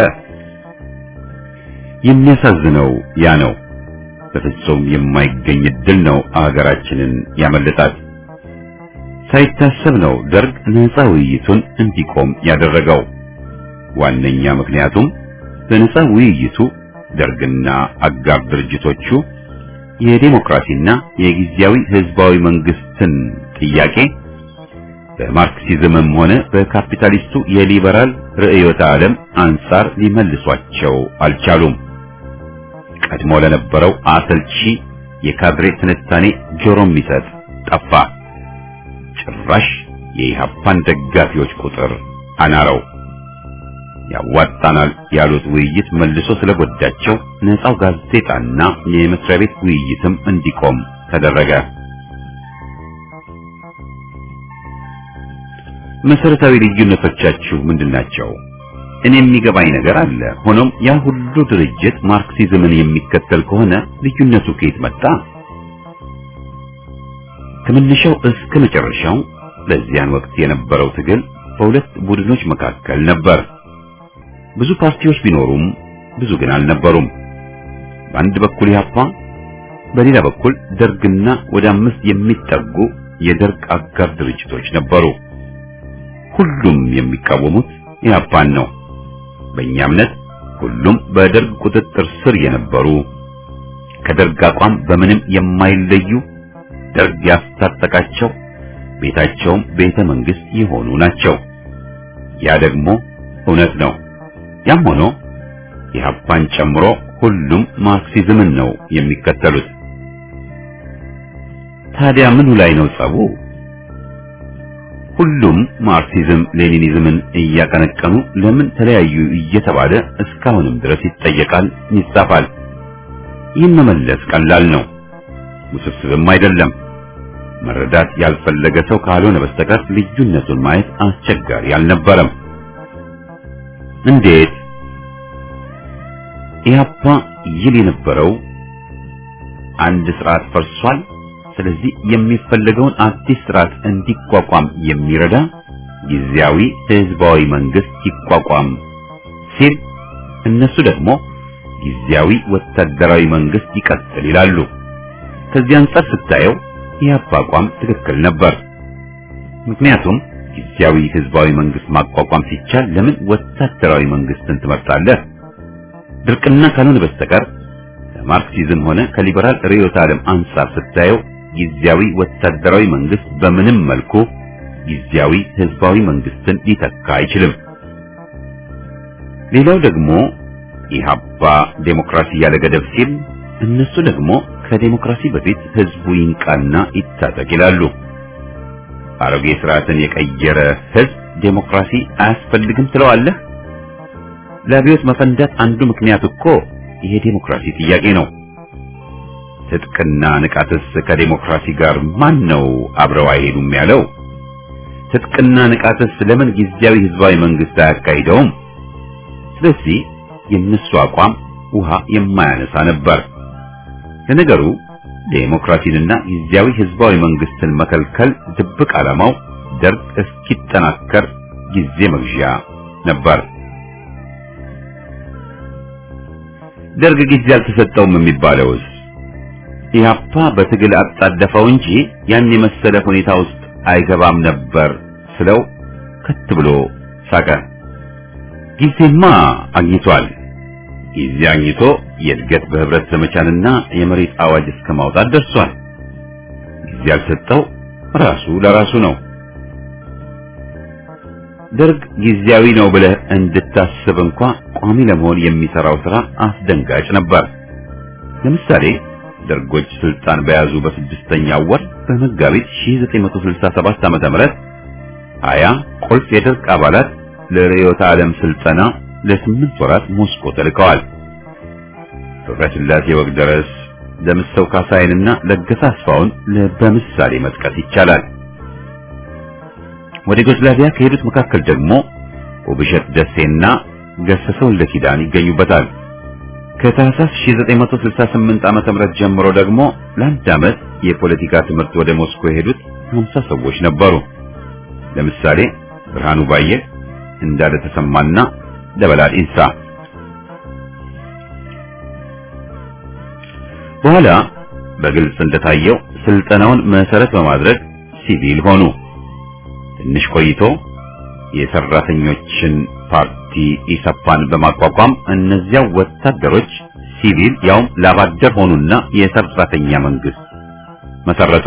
የሚያሳዝነው ያ ነው። በፍጹም የማይገኝ ዕድል ነው አገራችንን ያመለጣት። ሳይታሰብ ነው ደርግ ነፃ ውይይቱን እንዲቆም ያደረገው። ዋነኛ ምክንያቱም በነፃ ውይይቱ ደርግና አጋር ድርጅቶቹ የዴሞክራሲና የጊዜያዊ ህዝባዊ መንግስትን ጥያቄ በማርክሲዝምም ሆነ በካፒታሊስቱ የሊበራል ርዕዮተ ዓለም አንጻር ሊመልሷቸው አልቻሉም። ቀድሞ ለነበረው አሰልቺ የካድሬ ትንታኔ ጆሮ የሚሰጥ ጠፋ። ጭራሽ የኢህአፓን ደጋፊዎች ቁጥር አናረው። ያዋጣናል ያሉት ውይይት መልሶ ስለጎዳቸው ነፃው ጋዜጣና የመስሪያ ቤት ውይይትም እንዲቆም ተደረገ። መሰረታዊ ልዩነቶቻችሁ ምንድናቸው? እኔ የሚገባኝ ነገር አለ። ሆኖም ያ ሁሉ ድርጅት ማርክሲዝምን የሚከተል ከሆነ ልዩነቱ ከየት መጣ? ከመነሻው እስከ መጨረሻው በዚያን ወቅት የነበረው ትግል በሁለት ቡድኖች መካከል ነበር። ብዙ ፓርቲዎች ቢኖሩም ብዙ ግን አልነበሩም። በአንድ በኩል ኢህአፓ፣ በሌላ በኩል ደርግና ወደ 5 የሚጠጉ የደርግ አጋር ድርጅቶች ነበሩ። ሁሉም የሚቃወሙት ኢህአፓን ነው። በእኛ እምነት ሁሉም በደርግ ቁጥጥር ስር የነበሩ ከደርግ አቋም በምንም የማይለዩ ደርግ ያስታጠቃቸው ቤታቸውም ቤተ መንግስት የሆኑ ናቸው። ያ ደግሞ እውነት ነው። ያም ሆኖ ኢህአፓን ጨምሮ ሁሉም ማርክሲዝምን ነው የሚከተሉት። ታዲያ ምኑ ላይ ነው ጸቡ? ሁሉም ማርክሲዝም ሌኒኒዝምን እያቀነቀኑ ለምን ተለያዩ እየተባለ እስካሁንም ድረስ ይጠየቃል፣ ይጻፋል። ይህን መመለስ ቀላል ነው፣ ውስብስብም አይደለም። መረዳት ያልፈለገ ሰው ካልሆነ በስተቀር ልዩነቱን ማየት አስቸጋሪ አልነበረም። እንዴት? ኢህአፓ ይል የነበረው አንድ ስርዓት ፈርሷል፣ ስለዚህ የሚፈለገውን አዲስ ስርዓት እንዲቋቋም የሚረዳ ጊዜያዊ ህዝባዊ መንግስት ይቋቋም ሲል፣ እነሱ ደግሞ ጊዜያዊ ወታደራዊ መንግስት ይቀጥል ይላሉ። ከዚህ አንጻር ስታየው የኢህአፓ አቋም ትክክል ነበር። ምክንያቱም ጊዜያዊ ህዝባዊ መንግስት ማቋቋም ሲቻል ለምን ወታደራዊ መንግስትን ትመርጣለህ? ድርቅና ካልሆነ በስተቀር ከማርክሲዝም ሆነ ከሊበራል ርዕዮተ ዓለም አንጻር ስታየው ጊዜያዊ ወታደራዊ መንግስት በምንም መልኩ ጊዜያዊ ህዝባዊ መንግስትን ሊተካ አይችልም። ሌላው ደግሞ ኢህአፓ ዴሞክራሲ ያለ ገደብ ሲል፣ እነሱ ደግሞ ከዴሞክራሲ በፊት ህዝቡ ይንቃና ይታጠቅ ይላሉ። አሮጌ ስርዓትን የቀየረ ህዝብ ዴሞክራሲ አያስፈልግም ትለዋለህ? ለአብዮት መፈንዳት አንዱ ምክንያት እኮ ይሄ ዴሞክራሲ ጥያቄ ነው። ትጥቅና ንቃትስ ከዴሞክራሲ ጋር ማን ነው አብረው አይሄዱም ያለው? ትጥቅና ንቃትስ ለምን ጊዜያዊ ህዝባዊ መንግስት አያካሂደውም? ስለዚህ የነሱ አቋም ውሃ የማያነሳ ነበር። ለነገሩ ዴሞክራሲንና ጊዜያዊ ህዝባዊ መንግስትን መከልከል ድብቅ ዓላማው ደርግ እስኪጠናከር ጊዜ መግዣ ነበር። ደርግ ጊዜ አልተሰጠውም የሚባለውስ ኢህአፓ በትግል አጣደፈው እንጂ ያን የመሰለ ሁኔታ ውስጥ አይገባም ነበር ስለው ከት ብሎ ሳቀ። ጊዜማ አግኝቷል። ጊዜ አግኝቶ የእድገት በህብረት ዘመቻንና የመሬት አዋጅ እስከ ማውጣት ደርሷል። ጊዜ ያልሰጠው ራሱ ለራሱ ነው። ደርግ ጊዜያዊ ነው ብለህ እንድታስብ እንኳን ቋሚ ለመሆን የሚሰራው ስራ አስደንጋጭ ነበር። ለምሳሌ ደርጎች ስልጣን በያዙ በስድስተኛው ወር በመጋቢት 1967 ዓ.ም 20 ቁልፍ የደርግ አባላት ለርዕዮተ ዓለም ስልጠና ለ8 ወራት ሞስኮ ተልከዋል። ፍቅረስላሴ ወግደረስ፣ ደምሰው ካሳይንና ለገሰ አስፋውን በምሳሌ መጥቀስ ይቻላል። ወደ ዩጎዝላቪያ ከሄዱት መካከል ደግሞ ውብሸት ደሴና ገሰሰ ወልደ ኪዳን ይገኙበታል። ከታህሳስ 1968 ዓ.ም ጀምሮ ደግሞ ለአንድ ዓመት የፖለቲካ ትምህርት ወደ ሞስኮ የሄዱት 50 ሰዎች ነበሩ። ለምሳሌ ብርሃኑ ባየ፣ እንዳለ ተሰማና ደበላል ኢንሳ። በኋላ በግልጽ እንደታየው ስልጠናውን መሰረት በማድረግ ሲቪል ሆኑ። ትንሽ ቆይቶ የሰራተኞችን ፓርቲ ኢሰፓን በማቋቋም እነዚያው ወታደሮች ሲቪል ያውም ላባደር ሆኑና የሰራተኛ መንግስት መሰረቱ።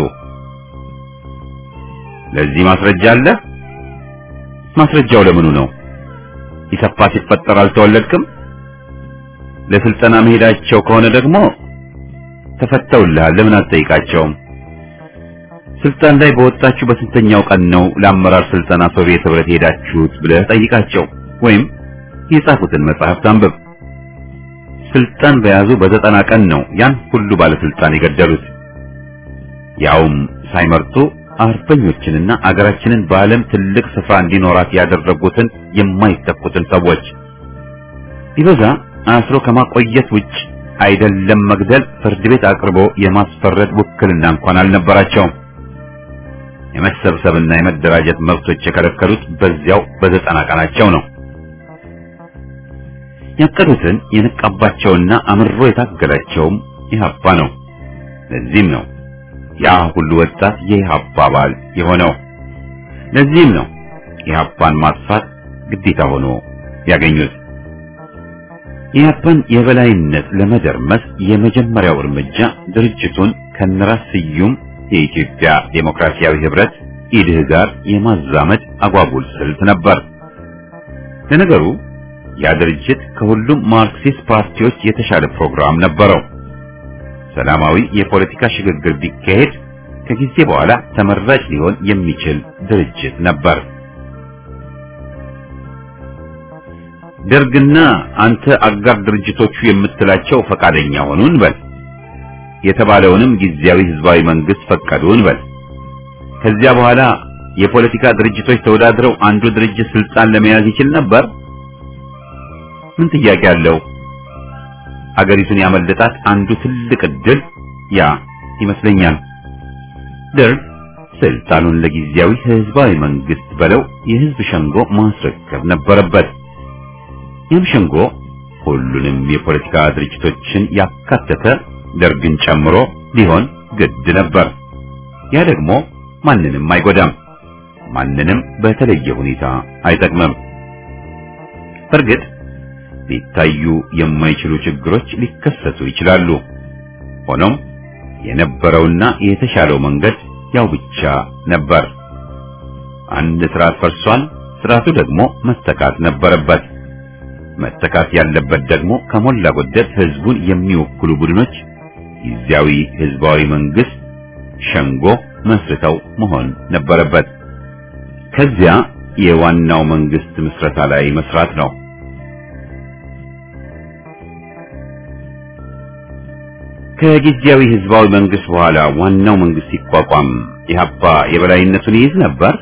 ለዚህ ማስረጃ አለ። ማስረጃው ለምኑ ነው? ኢሰፓ ሲፈጠር አልተወለድክም? ለስልጠና መሄዳቸው ከሆነ ደግሞ ተፈተውልሃል። ለምን አትጠይቃቸውም? ስልጣን ላይ በወጣችሁ በስንተኛው ቀን ነው ለአመራር ስልጠና ሶቪየት ህብረት ሄዳችሁት ብለህ ጠይቃቸው። ወይም የጻፉትን መጽሐፍ አንብብ። ስልጣን በያዙ በ90 ቀን ነው ያን ሁሉ ባለስልጣን የገደሉት። ያውም ሳይመርጡ አርበኞችንና አገራችንን በዓለም ትልቅ ስፍራ እንዲኖራት ያደረጉትን የማይተኩትን ሰዎች ቢበዛ አስሮ ከማቆየት ውጭ አይደለም መግደል፣ ፍርድ ቤት አቅርቦ የማስፈረድ ውክልና እንኳን አልነበራቸውም። የመሰብሰብና የመደራጀት መብቶች የከለከሉት በዚያው በ90 ቀናቸው ነው። ያቀዱትን የነቃባቸውና አምሮ የታገላቸውም ኢህአፓ ነው። ለዚህም ነው ያ ሁሉ ወጣት የኢህአፓ አባል የሆነው። ለዚህም ነው ኢህአፓን ማጥፋት ግዴታ ሆኖ ያገኙት። ኢህአፓን የበላይነት ለመደርመስ የመጀመሪያው እርምጃ ድርጅቱን ከነራስ ስዩም የኢትዮጵያ ዴሞክራሲያዊ ህብረት ኢድህ ጋር የማዛመድ አጓጉል ስልት ነበር። ለነገሩ ያ ድርጅት ከሁሉም ማርክሲስት ፓርቲዎች የተሻለ ፕሮግራም ነበረው። ሰላማዊ የፖለቲካ ሽግግር ቢካሄድ ከጊዜ በኋላ ተመራጭ ሊሆን የሚችል ድርጅት ነበር። ደርግና አንተ አጋር ድርጅቶቹ የምትላቸው ፈቃደኛ ሆኑ እንበል። የተባለውንም ጊዜያዊ ህዝባዊ መንግስት ፈቀዱ እንበል። ከዚያ በኋላ የፖለቲካ ድርጅቶች ተወዳድረው አንዱ ድርጅት ስልጣን ለመያዝ ይችል ነበር? ምን ጥያቄ አለው? አገሪቱን ያመለጣት አንዱ ትልቅ ዕድል ያ ይመስለኛል። ደርግ ስልጣኑን ለጊዜያዊ ህዝባዊ መንግስት በለው የህዝብ ሸንጎ ማስረከብ ነበረበት። ይህም ሸንጎ ሁሉንም የፖለቲካ ድርጅቶችን ያካተተ ደርግን ጨምሮ ሊሆን ግድ ነበር። ያ ደግሞ ማንንም አይጎዳም፣ ማንንም በተለየ ሁኔታ አይጠቅምም። በእርግጥ ሊታዩ የማይችሉ ችግሮች ሊከሰቱ ይችላሉ። ሆኖም የነበረውና የተሻለው መንገድ ያው ብቻ ነበር። አንድ ስርዓት ፈርሷል፣ ስርዓቱ ደግሞ መተካት ነበረበት። መተካት ያለበት ደግሞ ከሞላ ጎደል ህዝቡን የሚወክሉ ቡድኖች ጊዜያዊ ህዝባዊ መንግስት ሸንጎ መስርተው መሆን ነበረበት። ከዚያ የዋናው መንግስት ምስረታ ላይ መስራት ነው። ከጊዜያዊ ህዝባዊ መንግስት በኋላ ዋናው መንግስት ሲቋቋም ኢህአፓ የበላይነቱን ይይዝ ነበር?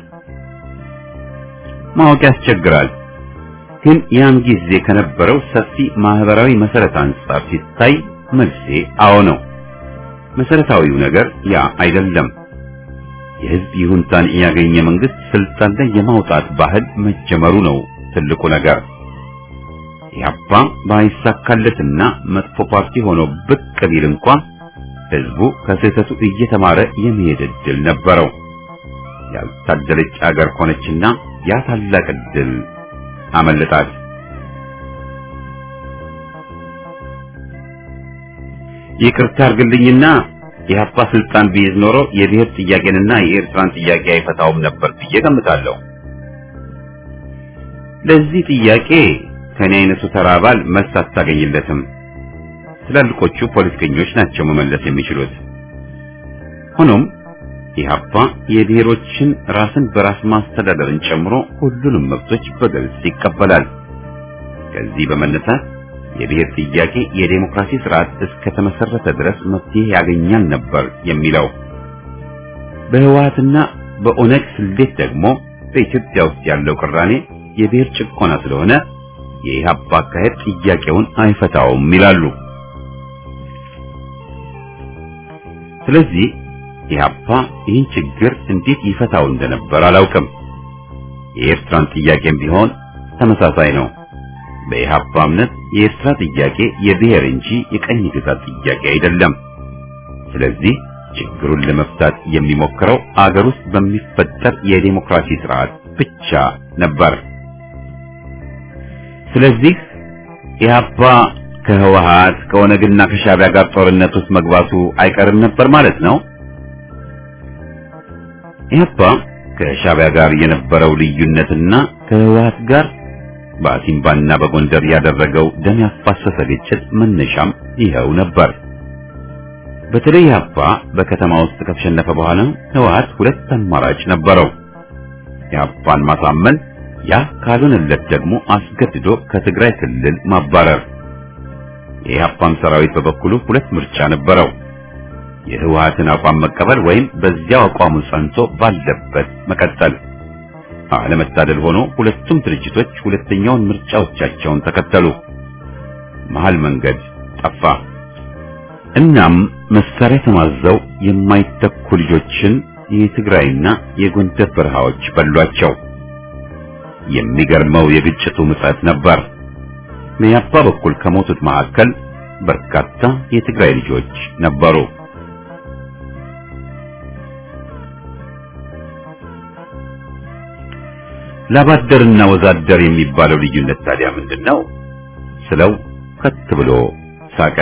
ማወቅ ያስቸግራል። ግን ያን ጊዜ ከነበረው ሰፊ ማህበራዊ መሰረት አንጻር ሲታይ መልሴ አዎ ነው። መሰረታዊው ነገር ያ አይደለም። የህዝብ ይሁንታን ያገኘ መንግስት ስልጣን ላይ የማውጣት ባህል መጀመሩ ነው ትልቁ ነገር። ኢህአፓ ባይሳካለትና መጥፎ ፓርቲ ሆኖ ብቅ ቢል እንኳን ህዝቡ ከስህተቱ እየተማረ የመሄድ ዕድል ነበረው። ያልታደለች አገር ሆነችና ያ ታላቅ ዕድል አመለጣት። ይቅርታ አድርግልኝና የኢህአፓ ስልጣን ቢይዝ ኖሮ የብሔር ጥያቄንና የኤርትራን ጥያቄ አይፈታውም ነበር ብዬ ገምታለሁ። ለዚህ ጥያቄ ከኔ አይነቱ ተራ አባል መልስ አታገኝለትም። ትላልቆቹ ፖለቲከኞች ናቸው መመለስ የሚችሉት። ሆኖም ኢህአፓ የብሔሮችን ራስን በራስ ማስተዳደርን ጨምሮ ሁሉንም መብቶች በግልጽ ይቀበላል። ከዚህ በመነሳት የብሔር ጥያቄ የዴሞክራሲ ስርዓት እስከ ተመሰረተ ድረስ መፍትሄ ያገኛል ነበር የሚለው። በህወሓትና በኦነግ ስሌት ደግሞ በኢትዮጵያ ውስጥ ያለው ቅራኔ የብሔር ጭቆና ስለሆነ የኢህአፓ አካሄድ ጥያቄውን አይፈታውም ይላሉ። ስለዚህ ኢህአፓ ይህን ችግር እንዴት ይፈታው እንደነበር አላውቅም። የኤርትራን ጥያቄም ቢሆን ተመሳሳይ ነው። በኢህአፓ እምነት የኤርትራ ጥያቄ የብሔር እንጂ የቀኝ ግዛት ጥያቄ አይደለም። ስለዚህ ችግሩን ለመፍታት የሚሞክረው አገር ውስጥ በሚፈጠር የዴሞክራሲ ስርዓት ብቻ ነበር። ስለዚህ ኢህአፓ ከህወሓት ከኦነግና ከሻዕቢያ ጋር ጦርነት ውስጥ መግባቱ አይቀርም ነበር ማለት ነው። ኢህአፓ ከሻዕቢያ ጋር የነበረው ልዩነትና ከህወሓት ጋር በአሲምባና በጎንደር ያደረገው ደም ያፋሰሰ ግጭት መነሻም ይኸው ነበር። በተለይ ኢህአፓ በከተማ ውስጥ ከተሸነፈ በኋላ ህወሓት ሁለት አማራጭ ነበረው። ኢህአፓን ማሳመን፣ ያ ካልሆነለት ደግሞ አስገድዶ ከትግራይ ክልል ማባረር። የኢህአፓም ሰራዊት በበኩሉ ሁለት ምርጫ ነበረው። የህወሓትን አቋም መቀበል ወይም በዚያው አቋሙ ጸንቶ ባለበት መቀጠል። አለመታደል ሆኖ ሁለቱም ድርጅቶች ሁለተኛውን ምርጫዎቻቸውን ተከተሉ። መሃል መንገድ ጠፋ። እናም መሳሪያ ተማዘው የማይተኩ ልጆችን የትግራይና የጎንደር በረሃዎች በሏቸው። የሚገርመው የግጭቱ ምጸት ነበር። በኢህአፓ በኩል ከሞቱት መካከል በርካታ የትግራይ ልጆች ነበሩ። ላባደርና ወዛደር የሚባለው ልዩነት ታዲያ ምንድነው? ስለው ከት ብሎ ሳቀ።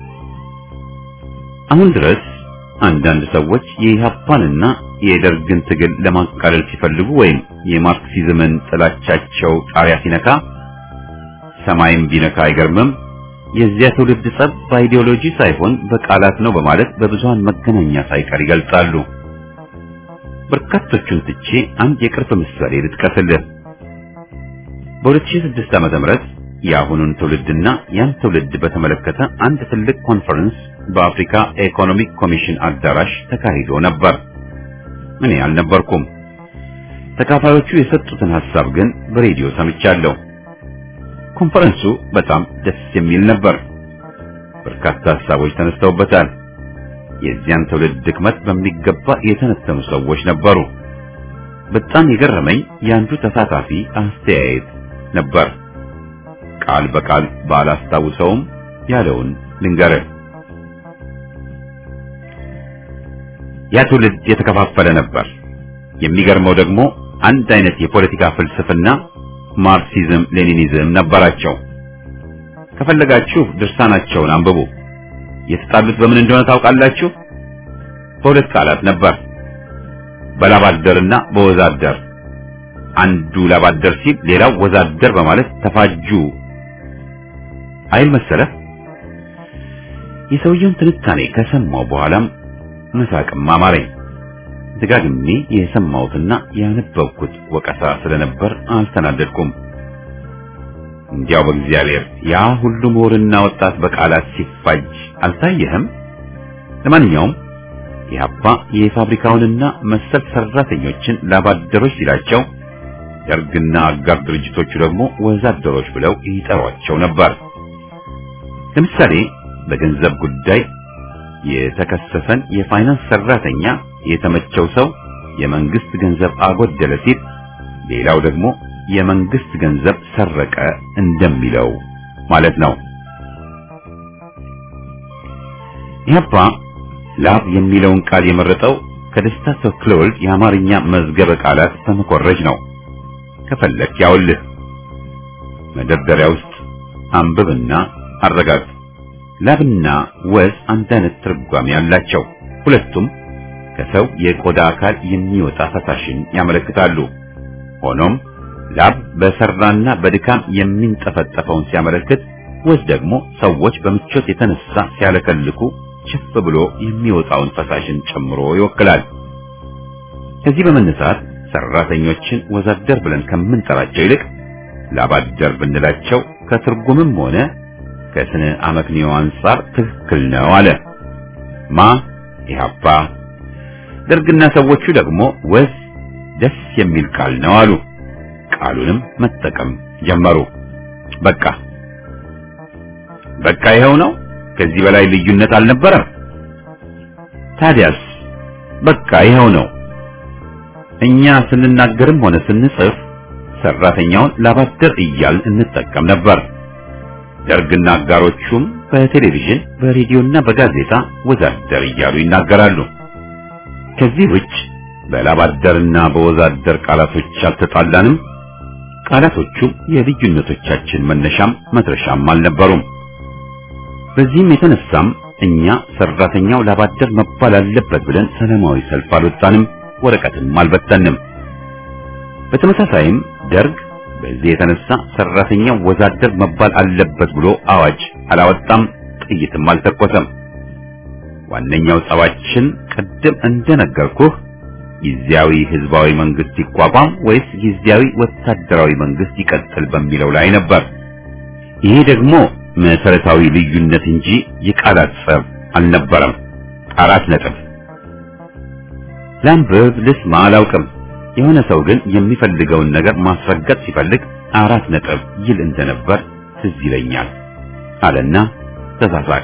አሁን ድረስ አንዳንድ ሰዎች የኢህአፓንና የደርግን ትግል ለማቃለል ሲፈልጉ ወይም የማርክሲዝምን ጥላቻቸው ጣሪያ ሲነካ ሰማይም ቢነካ አይገርምም፣ የዚያ ትውልድ ጸብ በአይዲዮሎጂ ሳይሆን በቃላት ነው በማለት በብዙሃን መገናኛ ሳይቀር ይገልጻሉ። በርካቶቹን ትቼ አንድ የቅርብ ምሳሌ ልጥቀስልህ። በ2006 ዓ.ም የአሁኑን ትውልድና ያን ትውልድ በተመለከተ አንድ ትልቅ ኮንፈረንስ በአፍሪካ ኢኮኖሚክ ኮሚሽን አዳራሽ ተካሂዶ ነበር። እኔ አልነበርኩም። ተካፋዮቹ የሰጡትን ሐሳብ ግን በሬዲዮ ሰምቻለሁ። ኮንፈረንሱ በጣም ደስ የሚል ነበር። በርካታ ሐሳቦች ተነስተውበታል። የዚያን ትውልድ ድክመት በሚገባ የተነተኑ ሰዎች ነበሩ። በጣም የገረመኝ ያንዱ ተሳታፊ አስተያየት ነበር። ቃል በቃል ባላስታውሰውም ያለውን ልንገርህ። ያ ትውልድ የተከፋፈለ ነበር። የሚገርመው ደግሞ አንድ አይነት የፖለቲካ ፍልስፍና ማርክሲዝም ሌኒኒዝም ነበራቸው። ከፈለጋችሁ ድርሳናቸውን አንብቡ። የተጣሉት በምን እንደሆነ ታውቃላችሁ? በሁለት ቃላት ነበር፣ በላባደርና በወዛደር። አንዱ ላባደር ሲል ሌላው ወዛደር በማለት ተፋጁ አይል መሰለህ። የሰውየውን ትንታኔ ከሰማው በኋላም መሳቅም አማረኝ። ደጋግሜ የሰማሁትና ያነበብኩት ወቀሳ ስለነበር አልተናደድኩም። እንዲያው በእግዚአብሔር ያ ሁሉ ምሁርና ወጣት በቃላት ሲፋጅ አልታየህም? ለማንኛውም ኢህአፓ የፋብሪካውንና መሰል ሰራተኞችን ላባደሮች ሲላቸው፣ ደርግና አጋር ድርጅቶቹ ደግሞ ወዛደሮች ብለው ይጠሯቸው ነበር። ለምሳሌ በገንዘብ ጉዳይ የተከሰሰን የፋይናንስ ሰራተኛ የተመቸው ሰው የመንግስት ገንዘብ አጎደለ ሲል፣ ሌላው ደግሞ የመንግስት ገንዘብ ሰረቀ እንደሚለው ማለት ነው። ኢህአፓ ላብ የሚለውን ቃል የመረጠው ከደስታ ተክለወልድ የአማርኛ መዝገበ ቃላት በመኮረጅ ነው። ከፈለክ ያውልህ መደርደሪያ ውስጥ አንብብና አረጋግጥ። ላብና ወዝ አንድ አይነት ትርጓሜ ያላቸው፣ ሁለቱም ከሰው የቆዳ አካል የሚወጣ ፈሳሽን ያመለክታሉ። ሆኖም ላብ በሰራና በድካም የሚንጠፈጠፈውን ሲያመለክት፣ ወዝ ደግሞ ሰዎች በምቾት የተነሳ ሲያለከልኩ ችፍ ብሎ የሚወጣውን ፈሳሽን ጨምሮ ይወክላል። ከዚህ በመነሳት ሰራተኞችን ወዛደር ብለን ከምንጠራቸው ይልቅ ላባደር ብንላቸው ከትርጉምም ሆነ ከስነ አመክንዮ አንፃር ትክክል ነው አለ ኢህአፓ። ደርግና ሰዎቹ ደግሞ ወዝ ደስ የሚል ቃል ነው አሉ። ቃሉንም መጠቀም ጀመሩ። በቃ ይኸው ነው። ከዚህ በላይ ልዩነት አልነበረም። ታዲያስ በቃ ይኸው ነው። እኛ ስንናገርም ሆነ ስንጽፍ ሰራተኛውን ላባደር እያልን እንጠቀም ነበር። ደርግና አጋሮቹም በቴሌቪዥን በሬዲዮና በጋዜጣ ወዛደር እያሉ ይናገራሉ። ከዚህ ውጭ በላባደርና በወዛደር ቃላቶች አልተጣላንም። ቃላቶቹም የልዩነቶቻችን መነሻም መድረሻም አልነበሩም። በዚህም የተነሳም እኛ ሰራተኛው ላባደር መባል አለበት ብለን ሰላማዊ ሰልፍ አልወጣንም፣ ወረቀትም አልበተንም። በተመሳሳይም ደርግ በዚህ የተነሳ ሰራተኛው ወዛደር መባል አለበት ብሎ አዋጅ አላወጣም፣ ጥይትም አልተኮሰም። ዋነኛው ጸባችን ቅድም እንደነገርኩህ ጊዜያዊ ህዝባዊ መንግስት ይቋቋም ወይስ ጊዜያዊ ወታደራዊ መንግስት ይቀጥል በሚለው ላይ ነበር። ይሄ ደግሞ መሰረታዊ ልዩነት እንጂ የቃላት ጸብ አልነበረም። 4 ነጥብ። ላንብብ ልስማ አላውቅም። የሆነ ሰው ግን የሚፈልገውን ነገር ማስረገጥ ሲፈልግ 4 ነጥብ ይል እንደነበር ትዝ ይለኛል አለና ተሳሳቅ።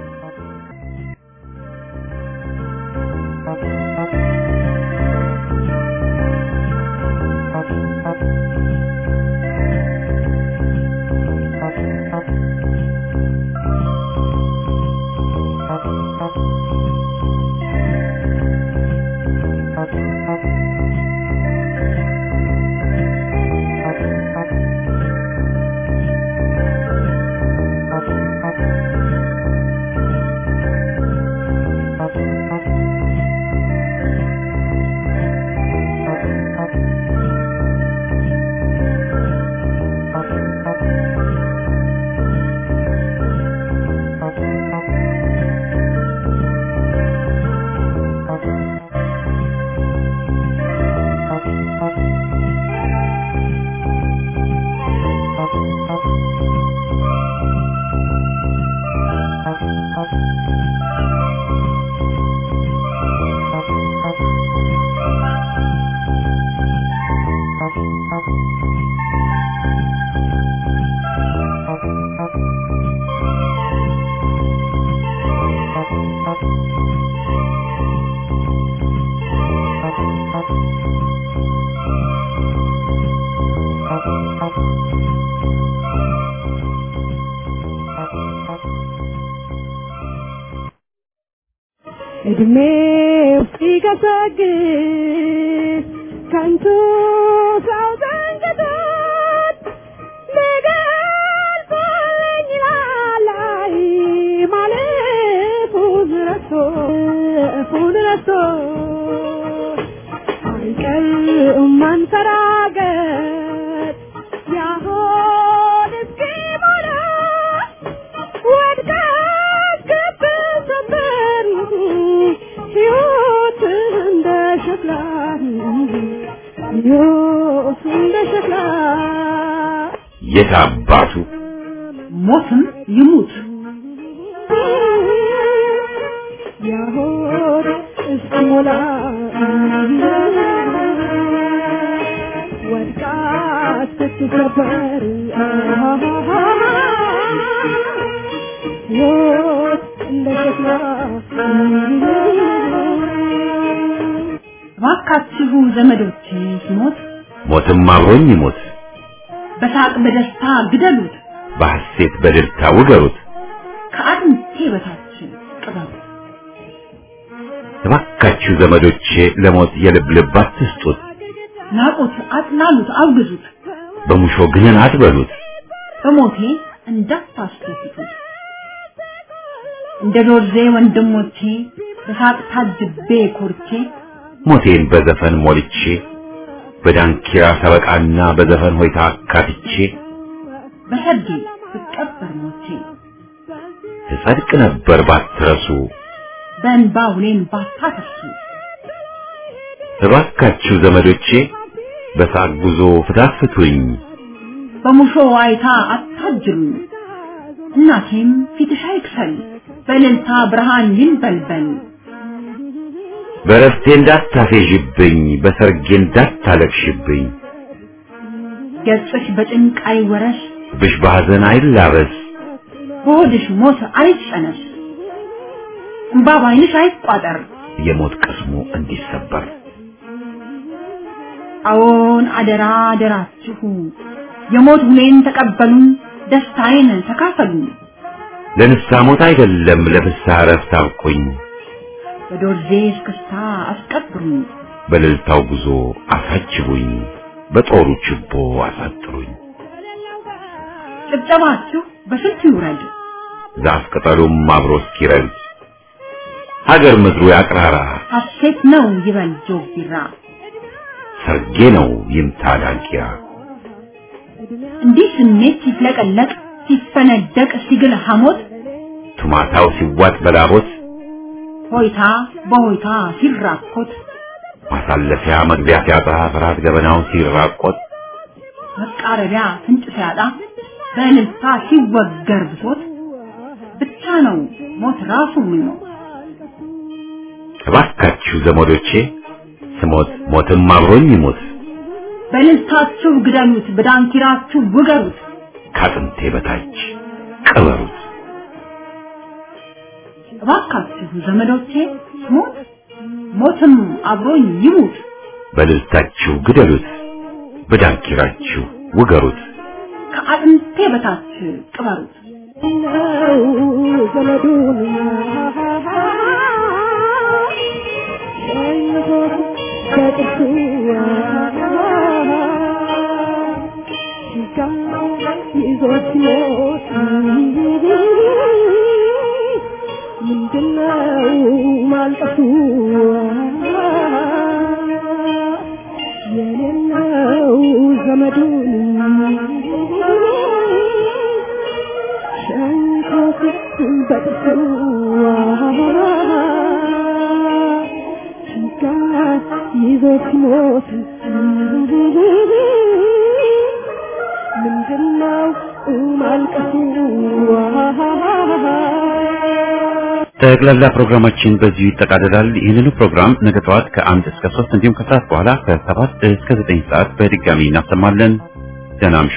እድሜው ሲገሰግስ ከንቱ ሰው ዘንግቶት ሊገልጸኝ ይላል ማለፉን ረስቶ አይቀርም መንፈራገጥ ያሆን እስኪሞላ ወድቃ እስክትሰበር ሕይወት እንደ ሸክላ የት አባቱ ሞትም ይሙት ያሆን እስኪሞላ ወድቃ እስክትሰበር ሕይወት እንደ ሸክላ እባካችሁ ዘመዶቼ ሲሞት ሞትም አብሮኝ ይሞት፣ በሳቅ በደስታ ግደሉት፣ በሐሴት በደስታ ውገሩት፣ ከአጥንቴ በታች ቅበሩት። እባካችሁ ዘመዶቼ ለሞት የልብ ልብ አትስጡት፣ ናቁት፣ አጥላሉት፣ አውግዙት፣ በሙሾ ግንን አትበሉት፣ በሞቴ እንዳታስደስቱት። እንደ ዶርዜ ወንድሞቼ በሳቅ ታጅቤ ኮርቼ ሞቴን በዘፈን ሞልቼ በዳንኪራ ሰበቃና በዘፈን ሆይታ አካትቼ በሰርጌ ብቀበር ሞቼ እጸድቅ ነበር ባትረሱ በእንባ ውሌን ባታፈሱ እባካችሁ ዘመዶቼ በሳቅ ጉዞ ፍታት ፍቱኝ በሙሾ ዋይታ አታጅሉኝ እናቴም ፊትሽ አይክሰል በእልልታ ብርሃን ይንበልበል በረፍቴ እንዳታፌዥብኝ በሰርጌ እንዳታለቅሽብኝ ገጽሽ በጭንቅ አይወረሽ ብሽ በሐዘን አይላበስ በሆድሽ ሞት አይጸነስ እንባ ባይንሽ አይቋጠር የሞት ቅስሙ እንዲሰበር አዎን አደራ አደራችሁ የሞት ሁሌን ተቀበሉን ደስታዬን ተካፈሉ ለንስሐ ሞት አይደለም ለፍስሐ ዕረፍት አብቁኝ በዶርዜ እስክስታ አስቀብሩኝ በእልልታው ጉዞ አሳጅቡኝ በጦሩ ችቦ አሳጥሩኝ ጭብጨባችሁ በስልት ይውረድ ዛፍ ቅጠሉም አብሮ እስኪረግድ ሀገር ምድሩ ያቅራራ ሐሴት ነው ይበል ጆግ ቢራ ሰርጌ ነው ይምታ ዳንኪራ እንዲህ ስሜት ሲፍለቀለቅ ሲፈነደቅ ሲግል ሐሞት ቱማታው ሲዋጥ በላቦት ሆይታ በሆይታ ሲራኮት ማሳለፊያ መግቢያ ሲያጣ ፍርሃት ገበናው ሲራቆት መቃረቢያ ፍንጭ ሲያጣ በእልልታ ሲወገር ብሶት ብቻ ነው ሞት ራሱ የሚሞት እባካችሁ ዘመዶቼ ስሞት ሞትም አብሮኝ ይሞት በእልልታችሁ ግደሉት በዳንኪራችሁ ውገሩት ካጥንቴ በታች ቅበሩት እባካችሁ ዘመዶቼ ሞትም አብሮኝ ይሙት በእልልታችሁ ግደሉት በዳንኪራችሁ ውገሩት ከአጥንቴ በታች ቅበሩት ዘመዱን በጥርሱ ይዞት ሲሞት ምንድነው ማልቀሱ የሌለው ዘመዱን ሸንኮት በጥርሱ ይዞት ሲሞት ምንድነው ማልቀሱ ጠቅላላ ፕሮግራማችን በዚሁ ይጠቃልላል። ይህንኑ ፕሮግራም ነገ ጠዋት ከ1 እስከ 3 እንዲሁም ከሰዓት በኋላ ከ7 እስከ 9 ሰዓት በድጋሚ እናሰማለን። ደህና እምሹ።